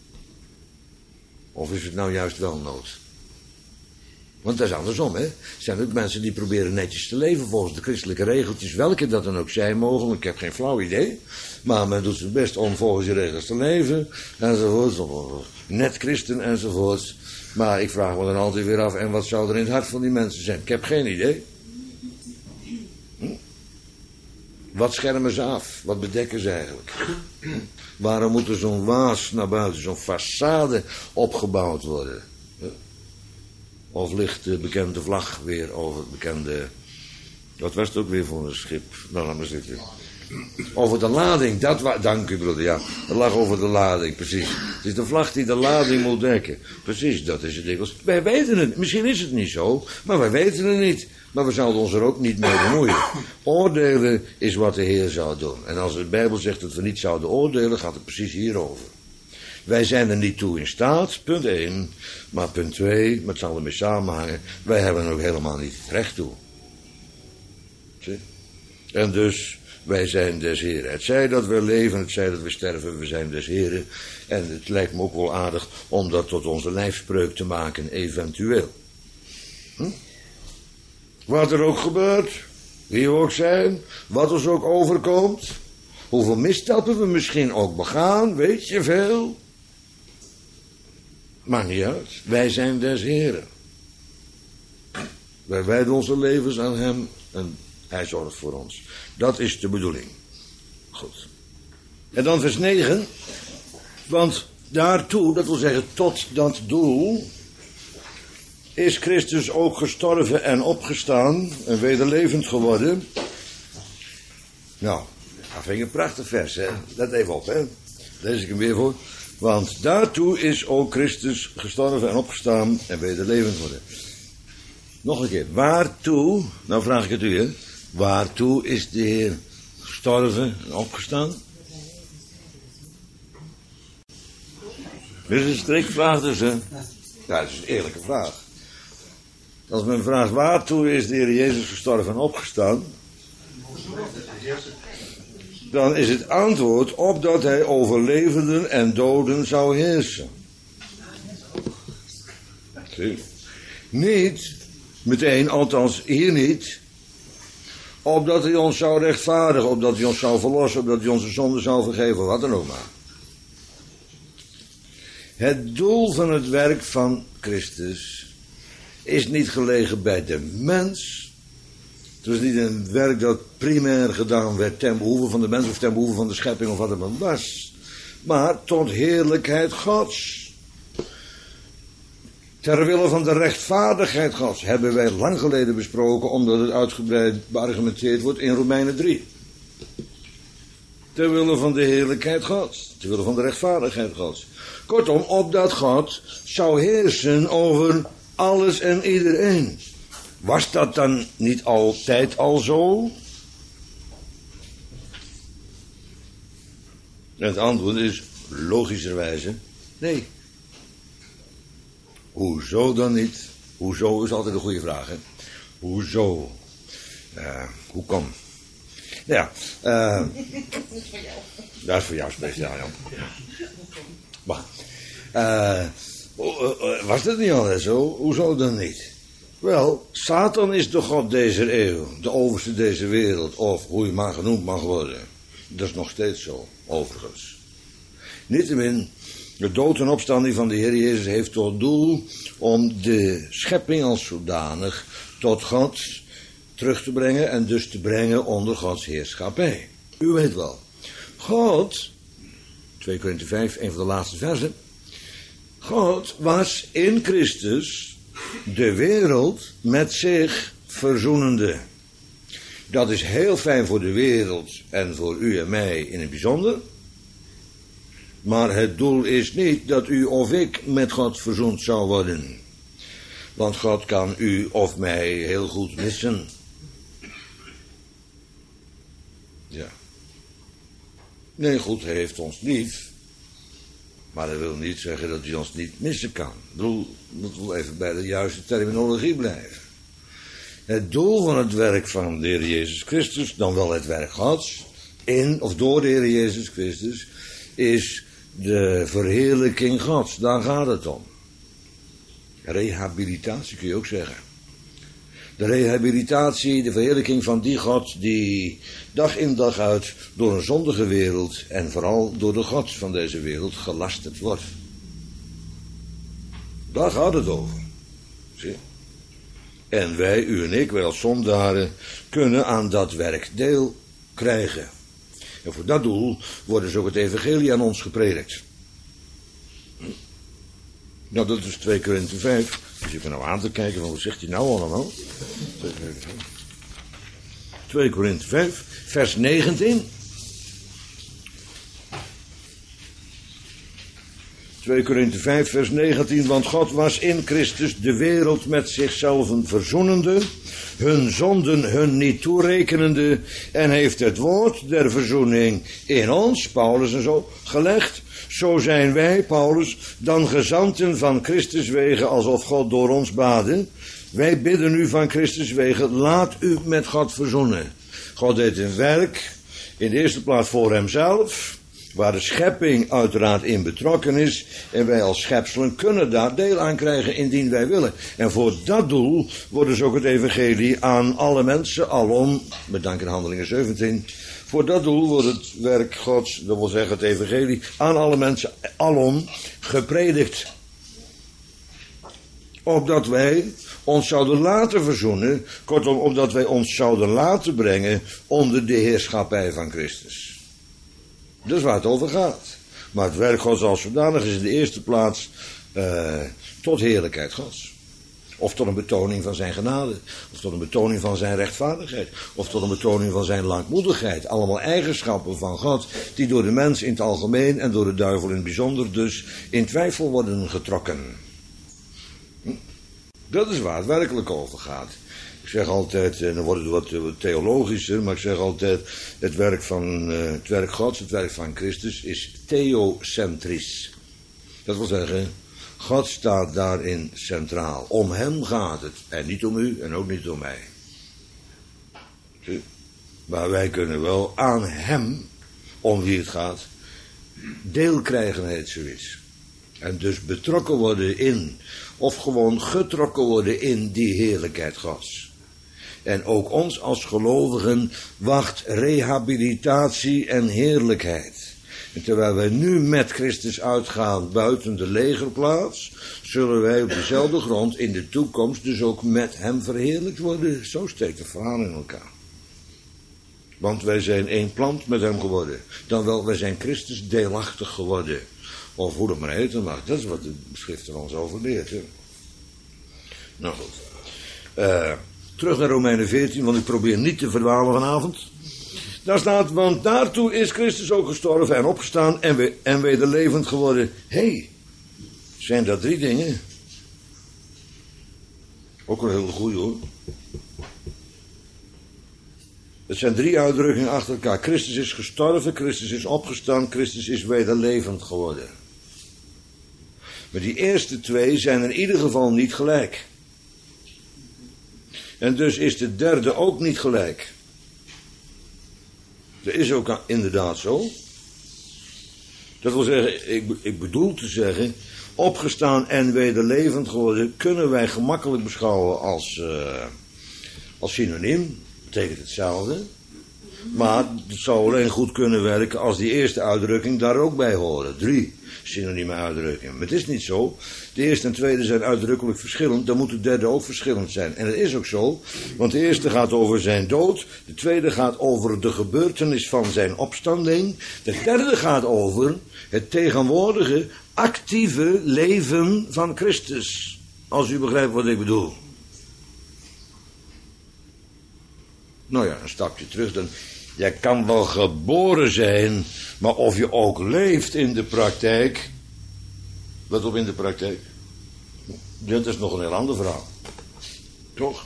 Of is het nou juist wel nood? Want dat is andersom, hè. Er zijn ook mensen die proberen netjes te leven volgens de christelijke regeltjes, welke dat dan ook zijn mogen. Ik heb geen flauw idee. Maar men doet zijn best om volgens die regels te leven, enzovoort. Net christen, enzovoort. Maar ik vraag me dan altijd weer af, en wat zou er in het hart van die mensen zijn? Ik heb geen idee. Wat schermen ze af? Wat bedekken ze eigenlijk? Waarom moet er zo'n waas naar buiten, zo'n façade opgebouwd worden? Of ligt de bekende vlag weer over het bekende... Wat was het ook weer voor een schip? Nou, laat maar zitten. Over de lading, dank u broeder, ja. Het lag over de lading, precies. Het is de vlag die de lading moet dekken. Precies, dat is het dikwijls. Wij weten het, misschien is het niet zo, maar wij weten het niet. Maar we zouden ons er ook niet mee bemoeien. Oordelen is wat de Heer zou doen. En als de Bijbel zegt dat we niet zouden oordelen, gaat het precies hierover. Wij zijn er niet toe in staat, punt 1. Maar punt 2, maar het zal ermee samenhangen, wij hebben er ook helemaal niet het recht toe. Zie? En dus, wij zijn des Heren. Het zij dat we leven, het zij dat we sterven, we zijn des Heren. En het lijkt me ook wel aardig om dat tot onze lijfspreuk te maken, eventueel. Wat er ook gebeurt, wie we ook zijn, wat ons ook overkomt, hoeveel misstappen we misschien ook begaan, weet je veel. Maakt niet uit, wij zijn des Heren. Wij wijden onze levens aan hem en hij zorgt voor ons. Dat is de bedoeling. Goed. En dan vers 9. Want daartoe, dat wil zeggen tot dat doel, is Christus ook gestorven en opgestaan en wederlevend geworden. Nou, dat vind ik een prachtig vers, hè. Let even op, hè. Lees ik hem weer voor. Want daartoe is ook Christus gestorven en opgestaan en wederlevend geworden. Nog een keer. Waartoe, nou vraag ik het u, hè. Waartoe is de Heer gestorven en opgestaan? Dit is een strikvraag dus, hè. Ja, dat is een eerlijke vraag. Als men vraagt waartoe is de Heer Jezus gestorven en opgestaan, dan is het antwoord opdat hij over levenden en doden zou heersen. Zie. Niet meteen, althans hier niet, opdat hij ons zou rechtvaardigen, opdat hij ons zou verlossen, opdat hij onze zonde zou vergeven, wat dan ook maar. Het doel van het werk van Christus is niet gelegen bij de mens. Het was niet een werk dat primair gedaan werd ten behoeve van de mens of ten behoeve van de schepping of wat het maar was. Maar tot heerlijkheid Gods. Ter wille van de rechtvaardigheid Gods hebben wij lang geleden besproken, omdat het uitgebreid beargumenteerd wordt in Romeinen 3. Ter wille van de heerlijkheid Gods. Ter wille van de rechtvaardigheid Gods. Kortom, opdat God zou heersen over alles en iedereen. Was dat dan niet altijd al zo? Het antwoord is logischerwijze nee. Hoezo dan niet? Hoezo is altijd een goede vraag, hè? Hoezo? Hoe kan? Ja, dat is voor jou speciaal, Jan. Maar, was dat niet altijd zo? Hoezo dan niet? Wel, Satan is de god deze eeuw, de overste deze wereld, of hoe je maar genoemd mag worden. Dat is nog steeds zo, overigens. Niettemin, de dood en opstanding van de Heer Jezus heeft tot doel om de schepping als zodanig tot God terug te brengen en dus te brengen onder Gods heerschappij. U weet wel, God, 2 Korinthe 5, een van de laatste versen, God was in Christus de wereld met zich verzoenende. Dat is heel fijn voor de wereld en voor u en mij in het bijzonder. Maar het doel is niet dat u of ik met God verzoend zou worden. Want God kan u of mij heel goed missen. Ja. Nee, goed, hij heeft ons lief. Maar dat wil niet zeggen dat hij ons niet missen kan. Ik bedoel, moeten we even bij de juiste terminologie blijven. Het doel van het werk van de Heer Jezus Christus, dan wel het werk Gods, in of door de Heer Jezus Christus, is de verheerlijking Gods. Daar gaat het om. Rehabilitatie kun je ook zeggen. De rehabilitatie, de verheerlijking van die God die dag in dag uit door een zondige wereld en vooral door de God van deze wereld gelasterd wordt. Daar gaat het over. Zie je? En wij, u en ik, wij als zondaren, kunnen aan dat werk deel krijgen. En voor dat doel wordt dus ook het evangelie aan ons gepredikt. Nou, dat is 2 Korinthe 5. Dus je kan nou aan te kijken, wat zegt hij nou allemaal? 2 Korinthe 5, vers 19. 2 Korinthe 5, vers 19. Want God was in Christus de wereld met zichzelf verzoenende, hun zonden hun niet toerekenende, en heeft het woord der verzoening in ons, Paulus en zo, gelegd. Zo zijn wij, Paulus, dan gezanten van Christus wege, alsof God door ons baadde. Wij bidden u van Christus wege, laat u met God verzoenen. God deed een werk, in de eerste plaats voor hemzelf, waar de schepping uiteraard in betrokken is. En wij als schepselen kunnen daar deel aan krijgen indien wij willen. En voor dat doel wordt dus ook het evangelie aan alle mensen alom, met dank aan Handelingen 17... Voor dat doel wordt het werk Gods, dat wil zeggen het evangelie, aan alle mensen alom gepredikt. Opdat wij ons zouden laten verzoenen, kortom, opdat wij ons zouden laten brengen onder de heerschappij van Christus. Dat is waar het over gaat. Maar het werk Gods als zodanig is in de eerste plaats tot heerlijkheid Gods. Of tot een betoning van zijn genade. Of tot een betoning van zijn rechtvaardigheid. Of tot een betoning van zijn langmoedigheid. Allemaal eigenschappen van God die door de mens in het algemeen en door de duivel in het bijzonder dus in twijfel worden getrokken. Dat is waar het werkelijk over gaat. Ik zeg altijd, en dan wordt het wat theologischer, maar ik zeg altijd, het werk Gods, het werk van Christus is theocentrisch. Dat wil zeggen, God staat daarin centraal. Om hem gaat het. En niet om u en ook niet om mij. Zie? Maar wij kunnen wel aan hem, om wie het gaat, deel krijgen, heet zoiets. En dus betrokken worden in, of gewoon getrokken worden in die heerlijkheid Gods. En ook ons als gelovigen wacht rehabilitatie en heerlijkheid. En terwijl wij nu met Christus uitgaan buiten de legerplaats, zullen wij op dezelfde grond in de toekomst dus ook met hem verheerlijkt worden. Zo steekt het verhaal in elkaar. Want wij zijn één plant met hem geworden. Dan wel, wij zijn Christus deelachtig geworden. Of hoe dat maar heten mag. Dat is wat de schrift er ons over leert. Hè? Nou goed. Terug naar Romeinen 14, want ik probeer niet te verdwalen vanavond. Daar staat, want daartoe is Christus ook gestorven en opgestaan en weder levend geworden. Hé, zijn dat 3 dingen? Ook een hele goeie hoor. Het zijn 3 uitdrukkingen achter elkaar. Christus is gestorven, Christus is opgestaan, Christus is weder levend geworden. Maar die eerste 2 zijn in ieder geval niet gelijk. En dus is de derde ook niet gelijk. Dat is ook inderdaad zo. Dat wil zeggen, ik bedoel te zeggen, opgestaan en weder levend geworden kunnen wij gemakkelijk beschouwen als synoniem. Betekent hetzelfde. Maar het zou alleen goed kunnen werken als die eerste uitdrukking daar ook bij horen. 3 synonieme uitdrukkingen. Maar het is niet zo. De eerste en tweede zijn uitdrukkelijk verschillend. Dan moet de derde ook verschillend zijn. En dat is ook zo. Want de eerste gaat over zijn dood. De tweede gaat over de gebeurtenis van zijn opstanding. De derde gaat over het tegenwoordige actieve leven van Christus. Als u begrijpt wat ik bedoel. Nou ja, een stapje terug dan. Jij kan wel geboren zijn, maar of je ook leeft in de praktijk. Let op in de praktijk. Dat is nog een heel ander verhaal. Toch?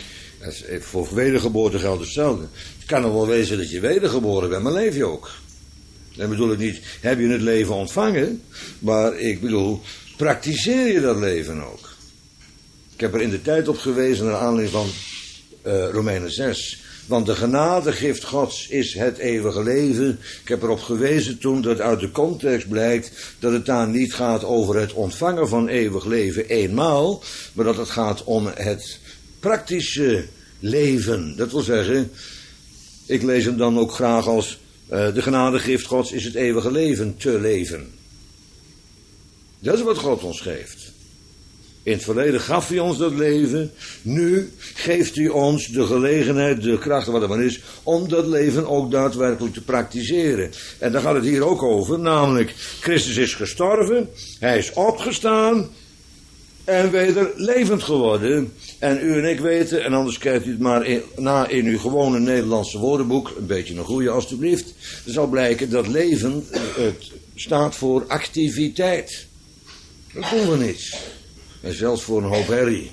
Voor wedergeboorte geldt hetzelfde. Het kan nog wel wezen dat je wedergeboren bent, maar leef je ook. Dan bedoel ik niet, heb je het leven ontvangen, maar ik bedoel, praktiseer je dat leven ook. Ik heb er in de tijd op gewezen naar aanleiding van Romeinen 6. Want de genadegift Gods is het eeuwige leven. Ik heb erop gewezen toen dat uit de context blijkt dat het daar niet gaat over het ontvangen van eeuwig leven eenmaal, maar dat het gaat om het praktische leven. Dat wil zeggen, ik lees hem dan ook graag als de genadegift Gods is het eeuwige leven te leven. Dat is wat God ons geeft. In het verleden gaf hij ons dat leven. Nu geeft hij ons de gelegenheid, de kracht, wat er maar is, om dat leven ook daadwerkelijk te praktiseren. En daar gaat het hier ook over. Namelijk, Christus is gestorven. Hij is opgestaan. En weder levend geworden. En u en ik weten, en anders kijkt u het maar na in uw gewone Nederlandse woordenboek. Een beetje een goeie alstublieft. Er zal blijken dat leven het staat voor activiteit. Dat doen we niet. En zelfs voor een hoop herrie.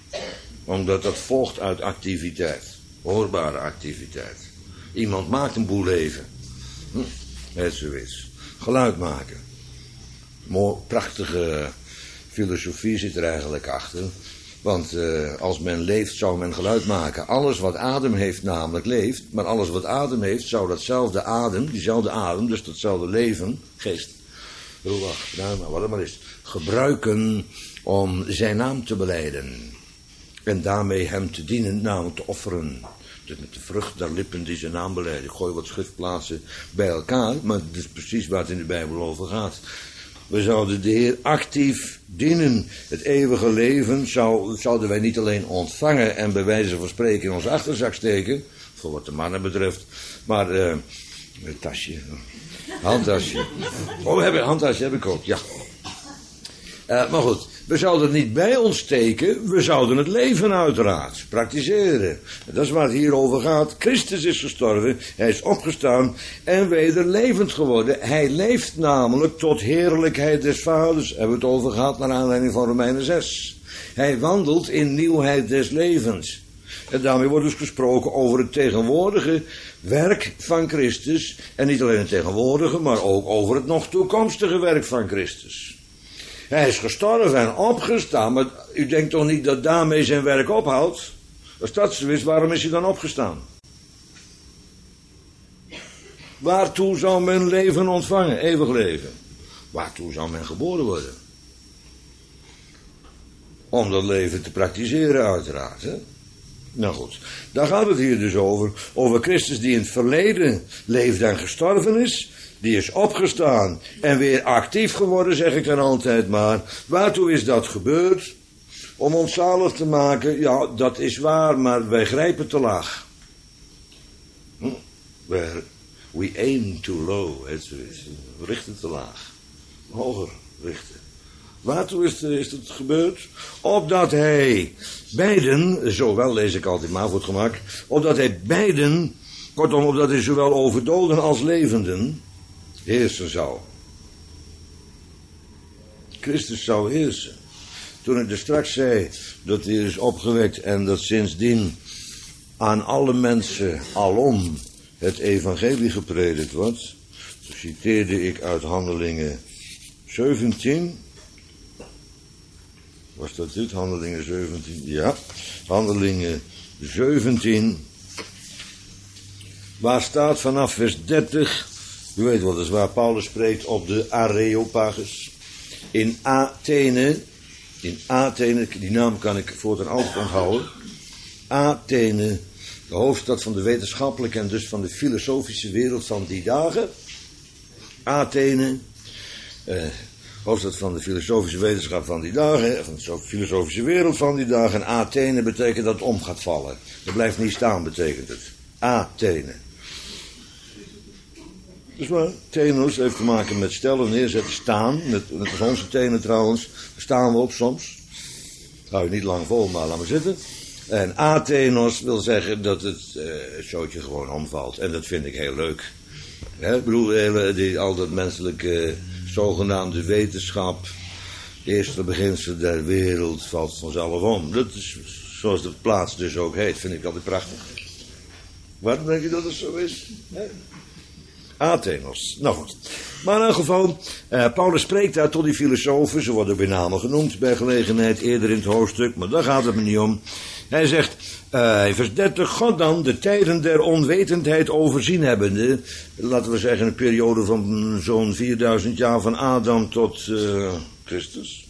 Omdat dat volgt uit activiteit. Hoorbare activiteit. Iemand maakt een boel leven. Het zoiets. Geluid maken. Mooi, prachtige filosofie zit er eigenlijk achter. Want als men leeft zou men geluid maken. Alles wat adem heeft namelijk leeft. Maar alles wat adem heeft zou datzelfde adem, diezelfde adem, dus datzelfde leven, geest, ruach, wat het maar is, gebruiken om zijn naam te belijden. En daarmee hem te dienen, namelijk te offeren. Dus met de vrucht der lippen die zijn naam belijden. Ik gooi wat schriftplaatsen bij elkaar, maar dat is precies waar het in de Bijbel over gaat. We zouden de Heer actief dienen. Het eeuwige leven zouden wij niet alleen ontvangen en bij wijze van spreken in onze achterzak steken, voor wat de mannen betreft, maar een tasje, handtasje. Handtasje heb ik ook, ja. Maar goed, we zouden het niet bij ons steken, we zouden het leven uiteraard praktiseren. Dat is waar het hier over gaat. Christus is gestorven, hij is opgestaan en weder levend geworden. Hij leeft namelijk tot heerlijkheid des Vaders, hebben we het over gehad naar aanleiding van Romeinen 6. Hij wandelt in nieuwheid des levens. En daarmee wordt dus gesproken over het tegenwoordige werk van Christus. En niet alleen het tegenwoordige, maar ook over het nog toekomstige werk van Christus. Hij is gestorven en opgestaan, maar u denkt toch niet dat daarmee zijn werk ophoudt? Als dat zo is, waarom is hij dan opgestaan? Waartoe zou men leven ontvangen, eeuwig leven? Waartoe zou men geboren worden? Om dat leven te praktiseren uiteraard, hè? Nou goed, daar gaat het hier dus over. Over Christus die in het verleden leefde en gestorven is. Die is opgestaan en weer actief geworden, zeg ik dan altijd maar. Waartoe is dat gebeurd? Om ons zalig te maken, ja, dat is waar, maar wij grijpen te laag. We aim too low, we richten te laag. Hoger richten. Waartoe is het gebeurd? Opdat hij beiden, zowel lees ik altijd maar voor het gemak, opdat hij beiden, kortom, opdat hij zowel over doden als levenden heersen zou. Christus zou heersen. Toen ik er straks zei dat hij is opgewekt en dat sindsdien aan alle mensen alom het evangelie gepredikt wordt, citeerde ik uit Handelingen 17. Was dat dit? Handelingen 17? Ja, Handelingen 17. Waar staat vanaf vers 30... U weet wel, dat is waar Paulus spreekt op de Areopagus. In Athene, die naam kan ik voortaan altijd onthouden. Athene, de hoofdstad van de wetenschappelijke en dus van de filosofische wereld van die dagen. Athene, hoofdstad van de filosofische wetenschap van die dagen, van de filosofische wereld van die dagen. En Athene betekent dat het om gaat vallen. Dat blijft niet staan, betekent het. Athene. Dus maar, tenos heeft te maken met stellen, neerzetten, staan. Net als onze tenen trouwens, daar staan we op soms. Hou je niet lang vol, maar laat maar zitten. En athenos wil zeggen dat het zootje gewoon omvalt. En dat vind ik heel leuk. Ik bedoel, al dat menselijke zogenaamde wetenschap. eerste beginsel der wereld valt vanzelf om. Dat is zoals de plaats dus ook heet, vind ik altijd prachtig. Waarom denk je dat het zo is? Nee. Athenos. Nou goed. Maar in elk geval, Paulus spreekt daar tot die filosofen, ze worden bij namen genoemd bij gelegenheid eerder in het hoofdstuk, maar daar gaat het me niet om. Hij zegt, vers 30, God dan de tijden der onwetendheid overzien hebbende, laten we zeggen een periode van zo'n 4000 jaar van Adam tot Christus.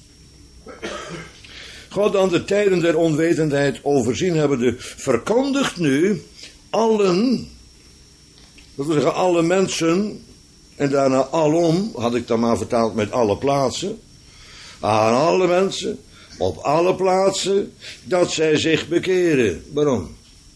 God dan de tijden der onwetendheid overzien hebbende, verkondigt nu allen, dat wil zeggen alle mensen, en daarna alom, had ik dan maar vertaald met alle plaatsen, aan alle mensen, op alle plaatsen, dat zij zich bekeren. Waarom?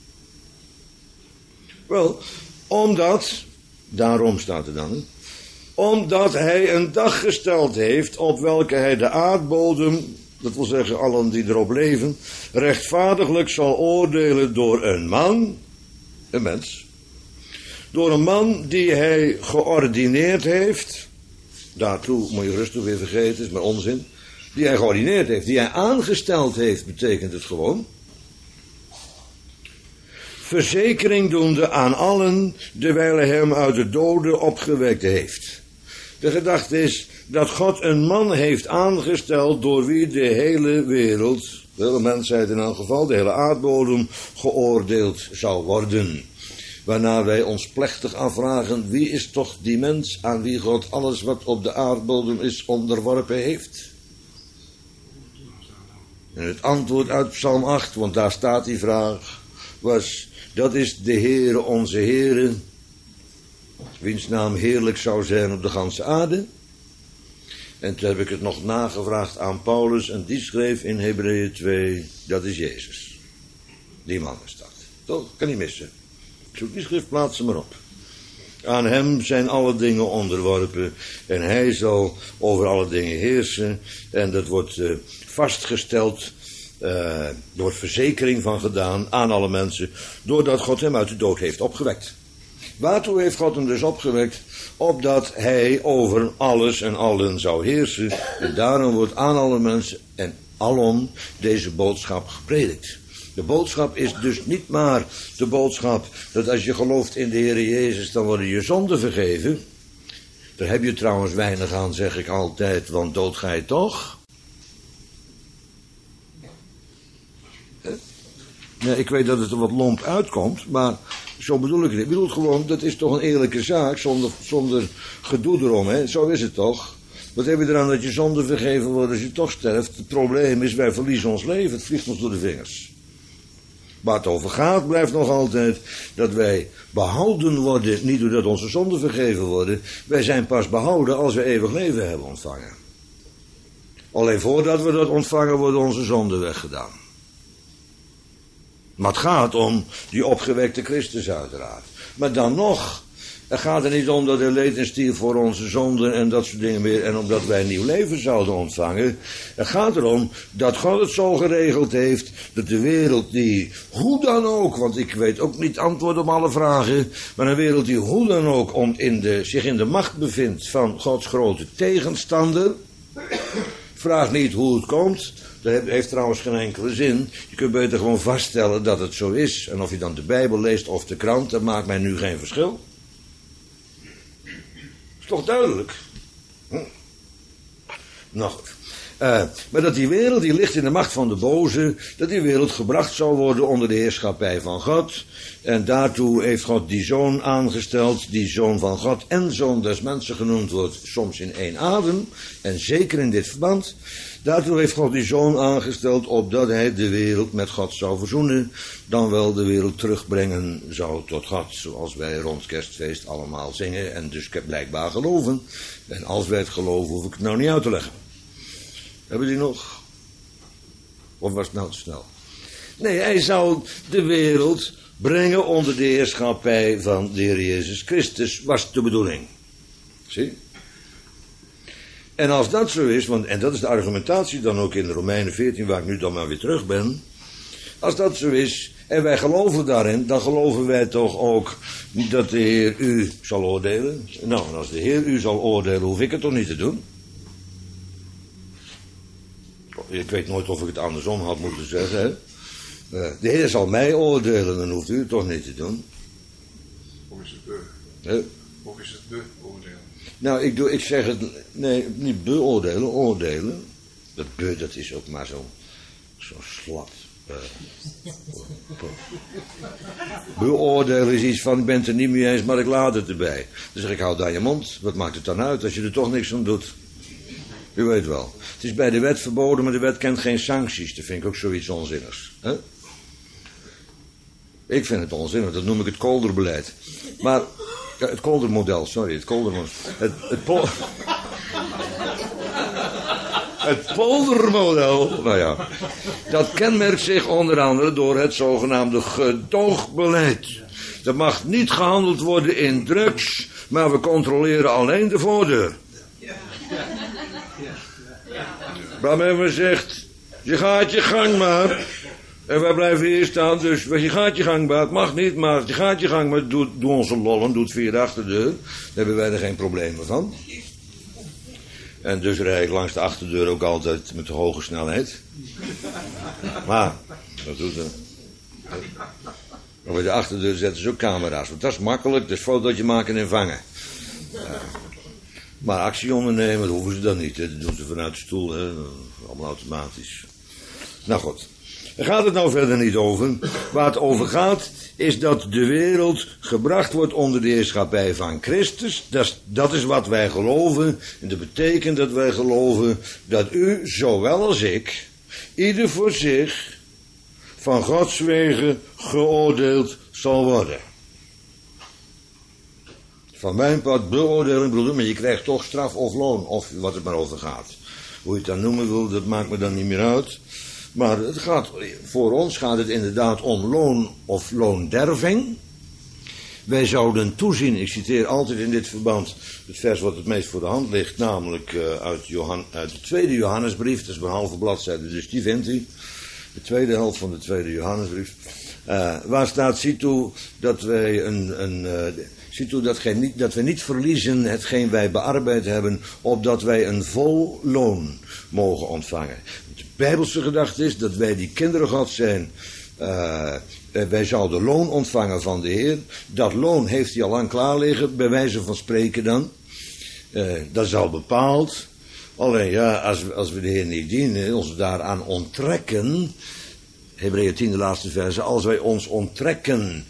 Wel, omdat, daarom staat er dan, omdat hij een dag gesteld heeft op welke hij de aardbodem, dat wil zeggen allen die erop leven, rechtvaardiglijk zal oordelen door een man, een mens, door een man die hij geordineerd heeft, daartoe moet je rustig weer vergeten, is maar onzin, die hij geordineerd heeft, die hij aangesteld heeft, betekent het gewoon, verzekering doende aan allen, terwijl hij hem uit de doden opgewekt heeft. De gedachte is dat God een man heeft aangesteld door wie de hele wereld, de hele mensheid in elk geval, de hele aardbodem, geoordeeld zou worden. Waarna wij ons plechtig afvragen, wie is toch die mens aan wie God alles wat op de aardbodem is onderworpen heeft? En het antwoord uit Psalm 8, want daar staat die vraag, was, dat is de Heere onze Heere, wiens naam heerlijk zou zijn op de ganse aarde. En toen heb ik het nog nagevraagd aan Paulus en die schreef in Hebreeën 2, dat is Jezus. Die man is dat. Toch? Kan niet missen. Zoek die schrift, plaats ze maar op. Aan hem zijn alle dingen onderworpen en hij zal over alle dingen heersen. En dat wordt vastgesteld, er wordt verzekering van gedaan aan alle mensen, doordat God hem uit de dood heeft opgewekt. Waartoe heeft God hem dus opgewekt? Opdat hij over alles en allen zou heersen. En daarom wordt aan alle mensen en alom deze boodschap gepredikt. De boodschap is dus niet maar de boodschap dat als je gelooft in de Heer Jezus, dan worden je zonden vergeven. Daar heb je trouwens weinig aan, zeg ik altijd, want dood ga je toch. Ja, ik weet dat het er wat lomp uitkomt, maar zo bedoel ik het. Ik bedoel gewoon, dat is toch een eerlijke zaak, zonder gedoe erom, hè? Zo is het toch. Wat heb je eraan dat je zonden vergeven wordt als je toch sterft? Het probleem is, wij verliezen ons leven, het vliegt ons door de vingers. Waar het over gaat blijft nog altijd dat wij behouden worden, niet doordat onze zonden vergeven worden. Wij zijn pas behouden als we eeuwig leven hebben ontvangen. Alleen voordat we dat ontvangen worden onze zonden weggedaan. Maar het gaat om die opgewekte Christus uiteraard. Maar dan nog, het gaat er niet om dat hij leed en stierf voor onze zonden en dat soort dingen meer. En omdat wij een nieuw leven zouden ontvangen. Het gaat erom dat God het zo geregeld heeft dat de wereld die hoe dan ook, want ik weet ook niet antwoord op alle vragen. Maar een wereld die hoe dan ook zich in de macht bevindt van Gods grote tegenstander. Vraag niet hoe het komt. Dat heeft trouwens geen enkele zin. Je kunt beter gewoon vaststellen dat het zo is. En of je dan de Bijbel leest of de krant, dat maakt mij nu geen verschil. Is toch duidelijk? Nou goed. Maar dat die wereld, die ligt in de macht van de boze, dat die wereld gebracht zou worden onder de heerschappij van God. En daartoe heeft God die zoon aangesteld, die zoon van God en zoon des mensen genoemd wordt, soms in één adem, en zeker in dit verband. Daartoe heeft God die zoon aangesteld, opdat hij de wereld met God zou verzoenen, dan wel de wereld terugbrengen zou tot God, zoals wij rond kerstfeest allemaal zingen en dus blijkbaar geloven. En als wij het geloven, hoef ik het nou niet uit te leggen. Hebben die nog? Of was het nou te snel? Nee, hij zou de wereld brengen onder de heerschappij van de Heer Jezus Christus, was de bedoeling. Zie? En als dat zo is, en dat is de argumentatie dan ook in de Romeinen 14, waar ik nu dan maar weer terug ben. Als dat zo is, en wij geloven daarin, dan geloven wij toch ook dat de Heer u zal oordelen. Nou, en als de Heer u zal oordelen, hoef ik het toch niet te doen? Ik weet nooit of ik het andersom had moeten zeggen. Hè? De Heer zal mij oordelen, dan hoeft u het toch niet te doen. Of is het Of is het beoordelen? Nou, ik zeg het, nee, niet beoordelen, oordelen. Dat is ook maar zo slat. Beoordelen is iets van, ik ben het er niet mee eens, maar ik laat het erbij. Dan zeg ik, houd aan je mond. Wat maakt het dan uit als je er toch niks aan doet? U weet wel. Het is bij de wet verboden, maar de wet kent geen sancties. Dat vind ik ook zoiets onzinnigs. Hè? Ik vind het onzinnig, dat noem ik het Kolderbeleid. Maar, ja, het Koldermodel, sorry, het Koldermodel. Het poldermodel, nou ja, dat kenmerkt zich onder andere door het zogenaamde gedoogbeleid. Er mag niet gehandeld worden in drugs, maar we controleren alleen de voordeur. Waarmee men zegt, je gaat je gang maar. En wij blijven hier staan, dus je gaat je gang maar. Het mag niet, maar je gaat je gang maar. Doe onze lollen, doe het via de achterdeur. Daar hebben wij er geen problemen van. En dus rijd ik langs de achterdeur ook altijd met de hoge snelheid. Maar, wat doet er? Maar bij de achterdeur zetten ze ook camera's. Want dat is makkelijk, dus fotootje maken en vangen. Maar actie ondernemen, dat hoeven ze dan niet. Hè. Dat doen ze vanuit de stoel, hè. Allemaal automatisch. Nou goed, daar gaat het nou verder niet over. Waar het over gaat, is dat de wereld gebracht wordt onder de heerschappij van Christus. Dat is wat wij geloven. En dat betekent dat wij geloven dat u, zowel als ik, ieder voor zich, van Gods wegen geoordeeld zal worden. Van mijn part beoordeling, broeder, maar je krijgt toch straf of loon, of wat het maar over gaat. Hoe je het dan noemen wil, dat maakt me dan niet meer uit. Maar voor ons gaat het inderdaad om loon of loonderving. Wij zouden toezien, ik citeer altijd in dit verband het vers wat het meest voor de hand ligt, namelijk uit de tweede Johannesbrief, dat is maar een halve bladzijde, dus die vindt u. De tweede helft van de tweede Johannesbrief. Waar staat, ziet toe dat wij dat we niet verliezen hetgeen wij bearbeid hebben, opdat wij een vol loon mogen ontvangen. De Bijbelse gedachte is dat wij die kinderen Gods zijn. Wij zouden loon ontvangen van de Heer. Dat loon heeft hij al lang klaar liggen, bij wijze van spreken dan. Dat is al bepaald. Alleen ja, als we de Heer niet dienen, ons daaraan onttrekken. Hebreeën 10, de laatste verse. Als wij ons onttrekken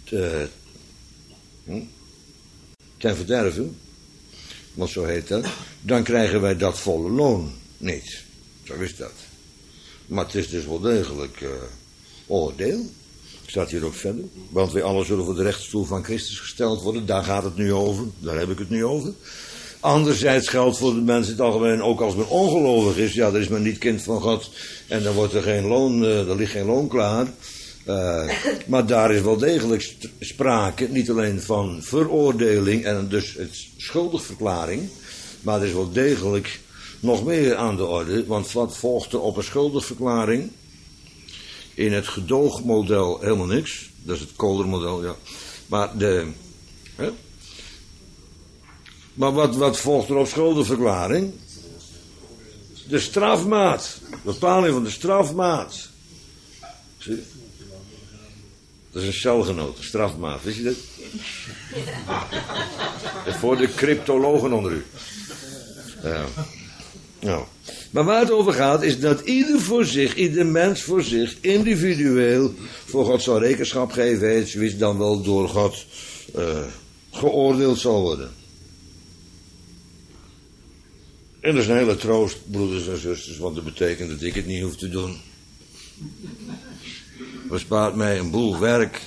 ten verderve, want zo heet dat, dan krijgen wij dat volle loon niet. Zo is dat. Maar het is dus wel degelijk oordeel. Staat hier ook verder. Want wij allen zullen voor de rechterstoel van Christus gesteld worden. Daar gaat het nu over. Daar heb ik het nu over. Anderzijds geldt voor de mensen in het algemeen, ook als men ongelovig is, ja, dan is men niet kind van God en dan wordt er geen loon, er ligt geen loon klaar. Maar daar is wel degelijk sprake, niet alleen van veroordeling en dus het schuldigverklaring, maar er is wel degelijk nog meer aan de orde, want wat volgt er op een schuldigverklaring? In het gedoogmodel helemaal niks, dat is het Koldermodel, ja. Maar Maar wat volgt er op schuldenverklaring? De strafmaat. Bepaling van de strafmaat. Zie je? Dat is een celgenoot, een strafmaat. Wist je dat? Voor de cryptologen onder u. Nou. Maar waar het over gaat is dat ieder mens voor zich, individueel, voor God zal rekenschap geven, heeft zoiets dan wel door God geoordeeld zal worden. En dat is een hele troost, broeders en zusters, want dat betekent dat ik het niet hoef te doen. Bespaart mij een boel werk.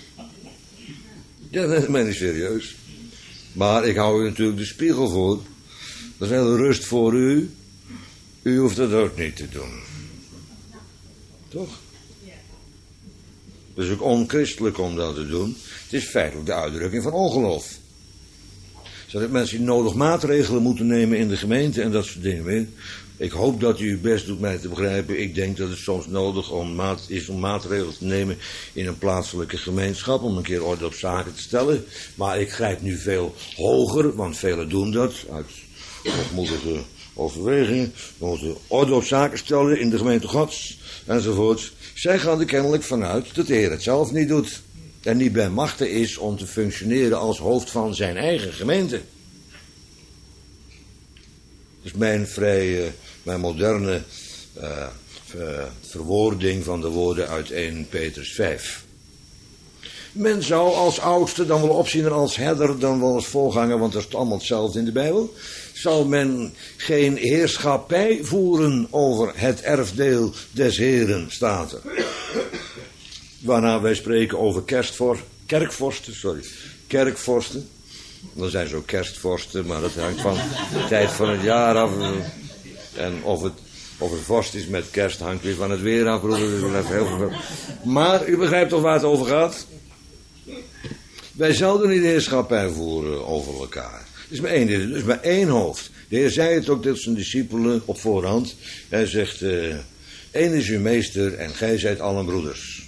Ja, dat ben ik serieus. Maar ik hou u natuurlijk de spiegel voor. Dat is een hele rust voor u. U hoeft dat ook niet te doen. Toch? Het is ook onchristelijk om dat te doen. Het is feitelijk de uitdrukking van ongeloof. Zodat mensen die nodig maatregelen moeten nemen in de gemeente en dat soort dingen. Ik hoop dat u uw best doet mij te begrijpen. Ik denk dat het soms nodig is om maatregelen te nemen in een plaatselijke gemeenschap, om een keer orde op zaken te stellen. Maar ik grijp nu veel hoger, want velen doen dat, uit overwegingen. We moeten orde op zaken stellen in de gemeente Gods, enzovoort. Zij gaan er kennelijk vanuit dat de Heer het zelf niet doet. En niet bij machte is om te functioneren als hoofd van zijn eigen gemeente. Dus mijn moderne verwoording van de woorden uit 1 Petrus 5. Men zou als oudste, dan wel opziener, als herder, dan wel als voorganger, want dat is allemaal hetzelfde in de Bijbel. Zal men geen heerschappij voeren over het erfdeel des Heren, staat er. Waarna wij spreken over kerkvorsten. Dan zijn ze ook kerstvorsten, maar dat hangt van de tijd van het jaar af. En of het vorst is met kerst hangt weer van het weer af, broeder. Maar u begrijpt toch waar het over gaat? Wij zouden niet heerschappij voeren over elkaar. Er is maar één hoofd. De Heer zei het ook tot zijn discipelen op voorhand. Hij zegt, één is uw meester en gij zijt allen broeders.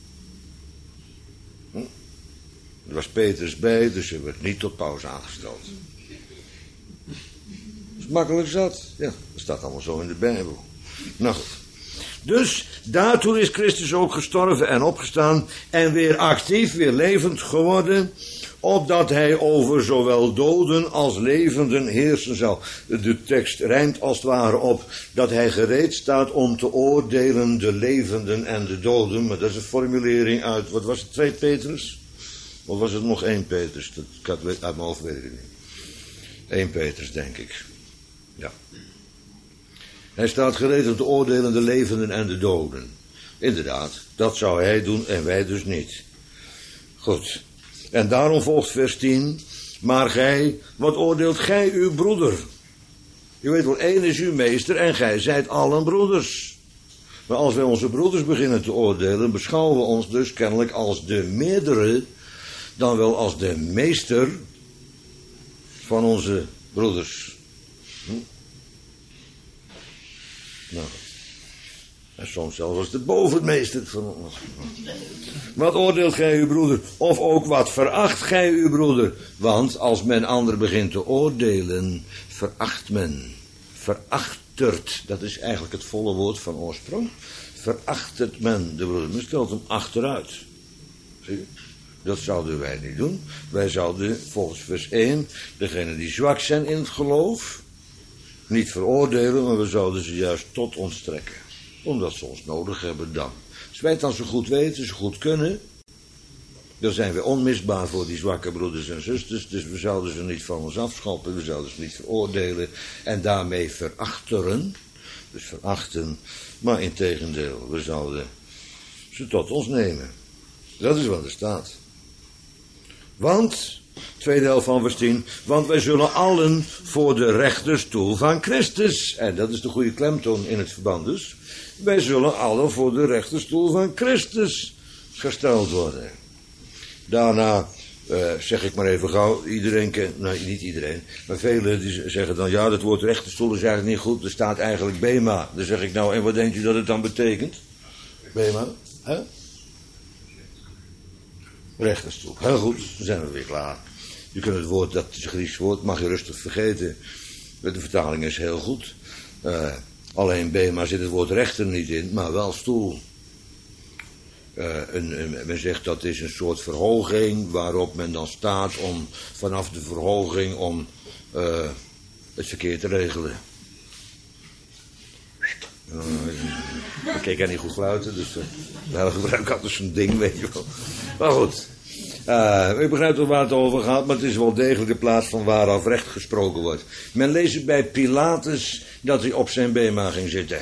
Er was Petrus bij, dus hij werd niet tot paus aangesteld. Dat is makkelijk zat. Ja, dat staat allemaal zo in de Bijbel. Nou goed. Dus daartoe is Christus ook gestorven en opgestaan en weer actief, weer levend geworden, opdat hij over zowel doden als levenden heersen zal. De tekst rijmt als het ware op dat hij gereed staat om te oordelen de levenden en de doden. Maar dat is een formulering uit, wat was het, 2 Petrus? Of was het nog 1 Petrus? Dat uit mijn hoofd weet ik niet. 1 Petrus, denk ik. Ja. Hij staat gereed om te oordelen de levenden en de doden. Inderdaad, dat zou hij doen en wij dus niet. Goed. En daarom volgt vers 10. Maar gij, wat oordeelt gij uw broeder? Je weet wel, één is uw meester en gij zijt allen broeders. Maar als wij onze broeders beginnen te oordelen, beschouwen we ons dus kennelijk als de meerdere, dan wel als de meester van onze broeders. Nou, en soms zelfs als de bovenmeester van ons. Wat oordeelt gij uw broeder? Of ook wat veracht gij uw broeder? Want als men ander begint te oordelen, veracht men. Verachtert, dat is eigenlijk het volle woord van oorsprong. Verachtert men de broeder. Men stelt hem achteruit. Zie je? Dat zouden wij niet doen. Wij zouden volgens vers 1, degenen die zwak zijn in het geloof, niet veroordelen, maar we zouden ze juist tot ons trekken. Omdat ze ons nodig hebben dan. Als wij het dan zo goed weten, zo goed kunnen, dan zijn we onmisbaar voor die zwakke broeders en zusters. Dus we zouden ze niet van ons afschoppen, we zouden ze niet veroordelen en daarmee verachteren. Dus verachten, maar integendeel, we zouden ze tot ons nemen. Dat is wat er staat. Want, tweede helft van vers 10, want wij zullen allen voor de rechterstoel van Christus, en dat is de goede klemtoon in het verband dus, wij zullen allen voor de rechterstoel van Christus gesteld worden. Daarna, zeg ik maar even gauw, iedereen kent, nou niet iedereen, maar velen die zeggen dan, ja, dat woord rechterstoel is eigenlijk niet goed, er staat eigenlijk bema. Dan zeg ik nou, en wat denkt u dat het dan betekent? Bema, hè? Rechterstoel. Heel goed, dan zijn we weer klaar. Je kunt het woord, dat is een Grieks woord, mag je rustig vergeten. De vertaling is heel goed. Alleen bema zit het woord rechter niet in, maar wel stoel. Men zegt dat is een soort verhoging waarop men dan staat om vanaf de verhoging om het verkeer te regelen. Ik kan niet goed fluiten, dus we gebruiken altijd zo'n ding, weet je wel. Maar goed, u begrijpt wel waar het over gaat, maar het is wel degelijk de plaats van waaraf recht gesproken wordt. Men leest het bij Pilatus dat hij op zijn bema ging zitten.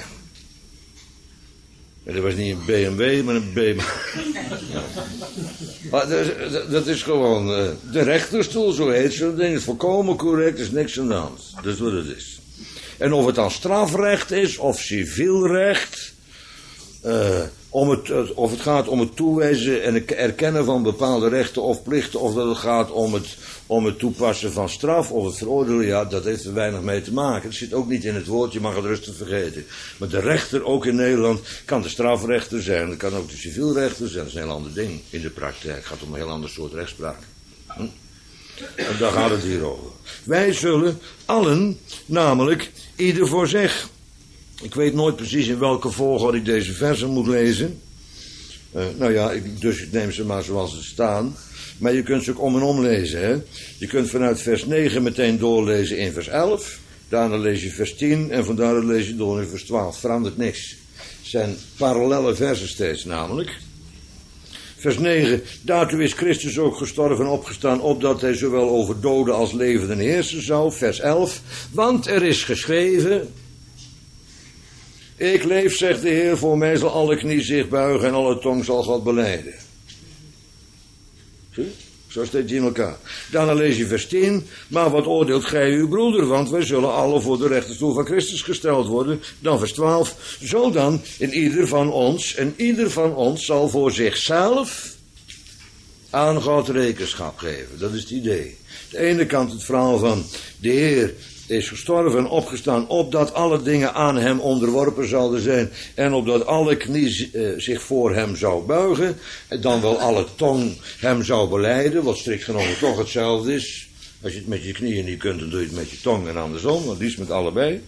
En dat was niet een BMW, maar een bema. Maar dat is gewoon de rechterstoel, zo heet zo'n ding. Het is volkomen correct, er is niks aan de hand. Dat is wat het is. En of het dan strafrecht is of civiel recht, of het gaat om het toewijzen en het erkennen van bepaalde rechten of plichten, of dat het gaat om het toepassen van straf of het veroordelen, ja, dat heeft er weinig mee te maken. Het zit ook niet in het woord, je mag het rustig vergeten. Maar de rechter, ook in Nederland, kan de strafrechter zijn, dat kan ook de civielrechter zijn, dat is een heel ander ding in de praktijk. Het gaat om een heel ander soort rechtspraak. En daar gaat het hier over. Wij zullen allen, namelijk ieder voor zich. Ik weet nooit precies in welke volgorde ik deze versen moet lezen. Dus ik neem ze maar zoals ze staan. Maar je kunt ze ook om en om lezen. Hè? Je kunt vanuit vers 9 meteen doorlezen in vers 11. Daarna lees je vers 10 en vandaar lees je door in vers 12. Verandert niks. Het zijn parallelle versen steeds namelijk. Vers 9. Daartoe is Christus ook gestorven en opgestaan, opdat hij zowel over doden als levenden heersen zou. Vers 11. Want er is geschreven... Ik leef, zegt de Heer, voor mij zal alle knie zich buigen en alle tong zal God belijden. Zie? Zo staat het in elkaar. Daarna lees je vers 10. Maar wat oordeelt gij uw broeder, want wij zullen alle voor de rechterstoel van Christus gesteld worden. Dan vers 12. Zo dan in ieder van ons, en ieder van ons zal voor zichzelf aan God rekenschap geven. Dat is het idee. Aan de ene kant het verhaal van de Heer is gestorven en opgestaan, opdat alle dingen aan hem onderworpen zouden zijn en opdat alle knie zich voor hem zou buigen en dan wel alle tong hem zou belijden, wat strikt genomen toch hetzelfde is. Als je het met je knieën niet kunt, dan doe je het met je tong en andersom, want liefst met allebei.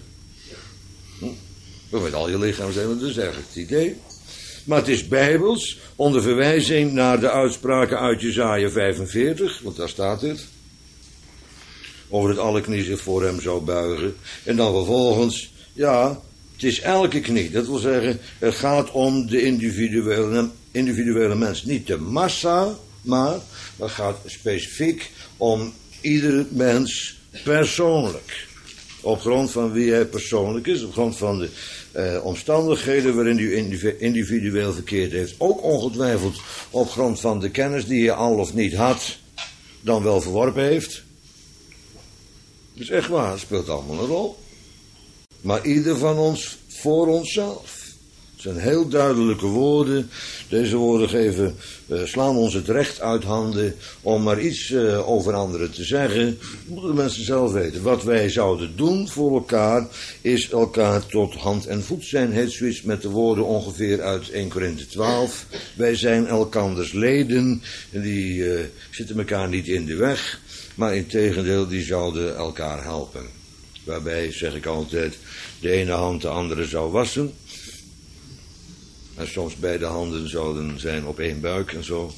Met al je lichaamsdelen, dat is eigenlijk het idee. Maar het is bijbels, onder verwijzing naar de uitspraken uit Jesaja 45, want daar staat het. Over dat alle knie zich voor hem zou buigen. En dan vervolgens, ja, het is elke knie. Dat wil zeggen, het gaat om de individuele mens. Niet de massa, maar het gaat specifiek om ieder mens persoonlijk. Op grond van wie hij persoonlijk is, op grond van de omstandigheden waarin hij individueel verkeerd heeft. Ook ongetwijfeld op grond van de kennis die hij al of niet had, dan wel verworpen heeft. Dat is echt waar, het speelt allemaal een rol. Maar ieder van ons voor onszelf. Het zijn heel duidelijke woorden. Deze woorden slaan ons het recht uit handen om maar iets over anderen te zeggen. Moeten de mensen zelf weten. Wat wij zouden doen voor elkaar is elkaar tot hand en voet zijn. Heet zoiets met de woorden ongeveer uit 1 Korinthe 12. Wij zijn elkanders leden en die zitten elkaar niet in de weg. Maar integendeel, die zouden elkaar helpen. Waarbij, zeg ik altijd, de ene hand de andere zou wassen. En soms beide handen zouden zijn op één buik en zo.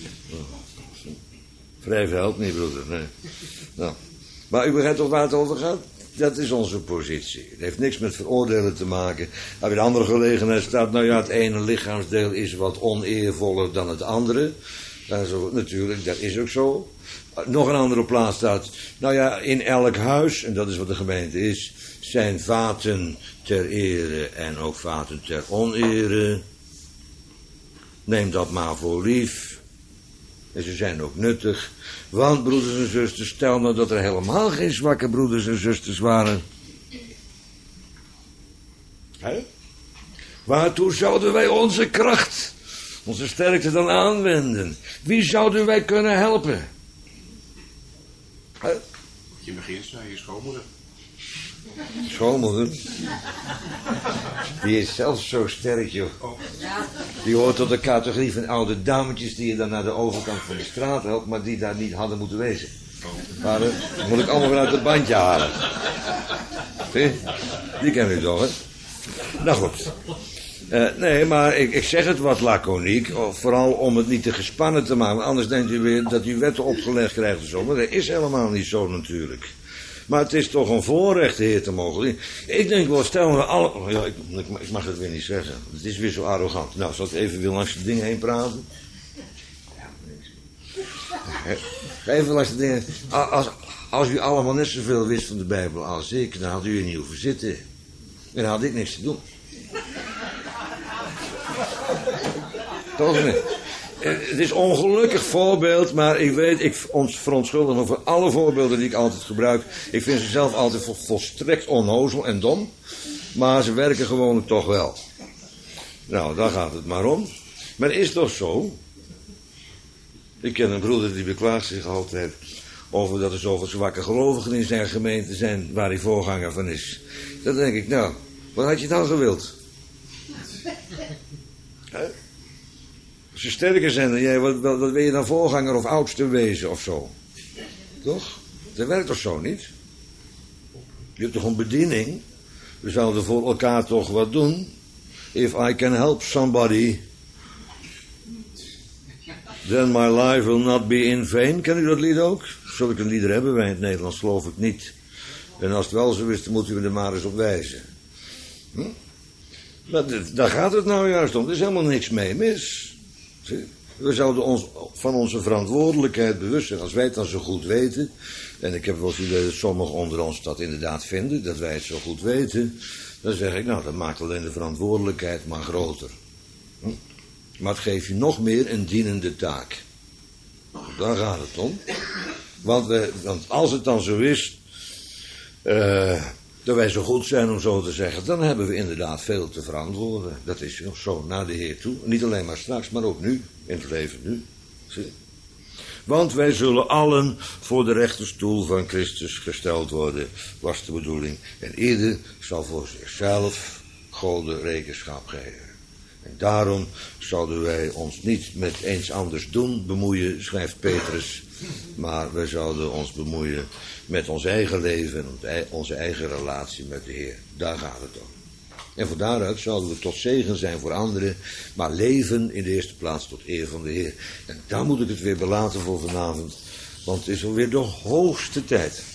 Wrijven helpt niet, broeder. Nee. Nou. Maar u begrijpt toch waar het over gaat? Dat is onze positie. Het heeft niks met veroordelen te maken. Bij een andere gelegenheid staat, nou ja, het ene lichaamsdeel is wat oneervoller dan het andere. Natuurlijk, dat is ook zo. Nog een andere plaats staat, nou ja, in elk huis, en dat is wat de gemeente is, zijn vaten ter ere en ook vaten ter onere. Neem dat maar voor lief. En ze zijn ook nuttig. Want, broeders en zusters, stel nou dat er helemaal geen zwakke broeders en zusters waren. Waartoe zouden wij onze kracht, onze sterkte dan aanwenden? Wie zouden wij kunnen helpen? Je begint, zei je schoonmoeder. Schoonmoeder? Die is zelfs zo sterk, joh. Die hoort tot de categorie van oude dametjes die je dan naar de overkant van de straat helpt, maar die daar niet hadden moeten wezen. Maar dat moet ik allemaal vanuit het bandje halen. Zie? Die kennen u toch, hè? Nou goed. Nee, maar ik zeg het wat laconiek, vooral om het niet te gespannen te maken. Anders denkt u weer dat u wetten opgelegd krijgt of zo. Maar dat is helemaal niet zo natuurlijk. Maar het is toch een voorrecht, de Heer, te mogen. Ik denk wel, stel we alle... Oh ja, ik mag het weer niet zeggen. Het is weer zo arrogant. Nou, zal ik even weer langs de dingen heen praten? Even langs de dingen... Als u allemaal net zoveel wist van de Bijbel als ik, dan had u er niet hoeven zitten. En dan had ik niks te doen. Toch niet? Het is een ongelukkig voorbeeld, maar ik verontschuldig me voor alle voorbeelden die ik altijd gebruik. Ik vind ze zelf altijd volstrekt onnozel en dom, maar ze werken gewoon toch wel. Nou, daar gaat het maar om. Maar het is toch zo? Ik ken een broeder die beklaagt zich altijd over dat er zoveel zwakke gelovigen in zijn gemeente zijn waar hij voorganger van is. Dan denk ik, nou, wat had je dan gewild? Als ze sterker zijn dan jij, wat wil je dan voorganger of oudste wezen of zo? Toch? Dat werkt toch zo niet? Je hebt toch een bediening? We zouden voor elkaar toch wat doen? If I can help somebody, then my life will not be in vain. Ken u dat lied ook? Zulke lieder hebben wij in het Nederlands, geloof ik niet. En als het wel zo is, dan moeten we er maar eens op wijzen. Maar daar gaat het nou juist om. Er is helemaal niks mee mis. Zie? We zouden ons van onze verantwoordelijkheid bewust zijn. Als wij het dan zo goed weten. En ik heb wel eens idee dat sommigen onder ons dat inderdaad vinden. Dat wij het zo goed weten. Dan zeg ik, nou, dat maakt alleen de verantwoordelijkheid maar groter. Maar het geeft je nog meer een dienende taak. Daar gaat het om. Want als het dan zo is, dat wij zo goed zijn om zo te zeggen, dan hebben we inderdaad veel te verantwoorden. Dat is zo naar de Heer toe. Niet alleen maar straks, maar ook nu. In het leven nu. Zie. Want wij zullen allen voor de rechterstoel van Christus gesteld worden, was de bedoeling. En ieder zal voor zichzelf Goden rekenschap geven. En daarom zouden wij ons niet met eens anders doen bemoeien, schrijft Petrus. Maar wij zouden ons bemoeien met ons eigen leven en onze eigen relatie met de Heer. Daar gaat het om. En van daaruit zouden we tot zegen zijn voor anderen, maar leven in de eerste plaats tot eer van de Heer. En daar moet ik het weer belaten voor vanavond, want het is alweer de hoogste tijd.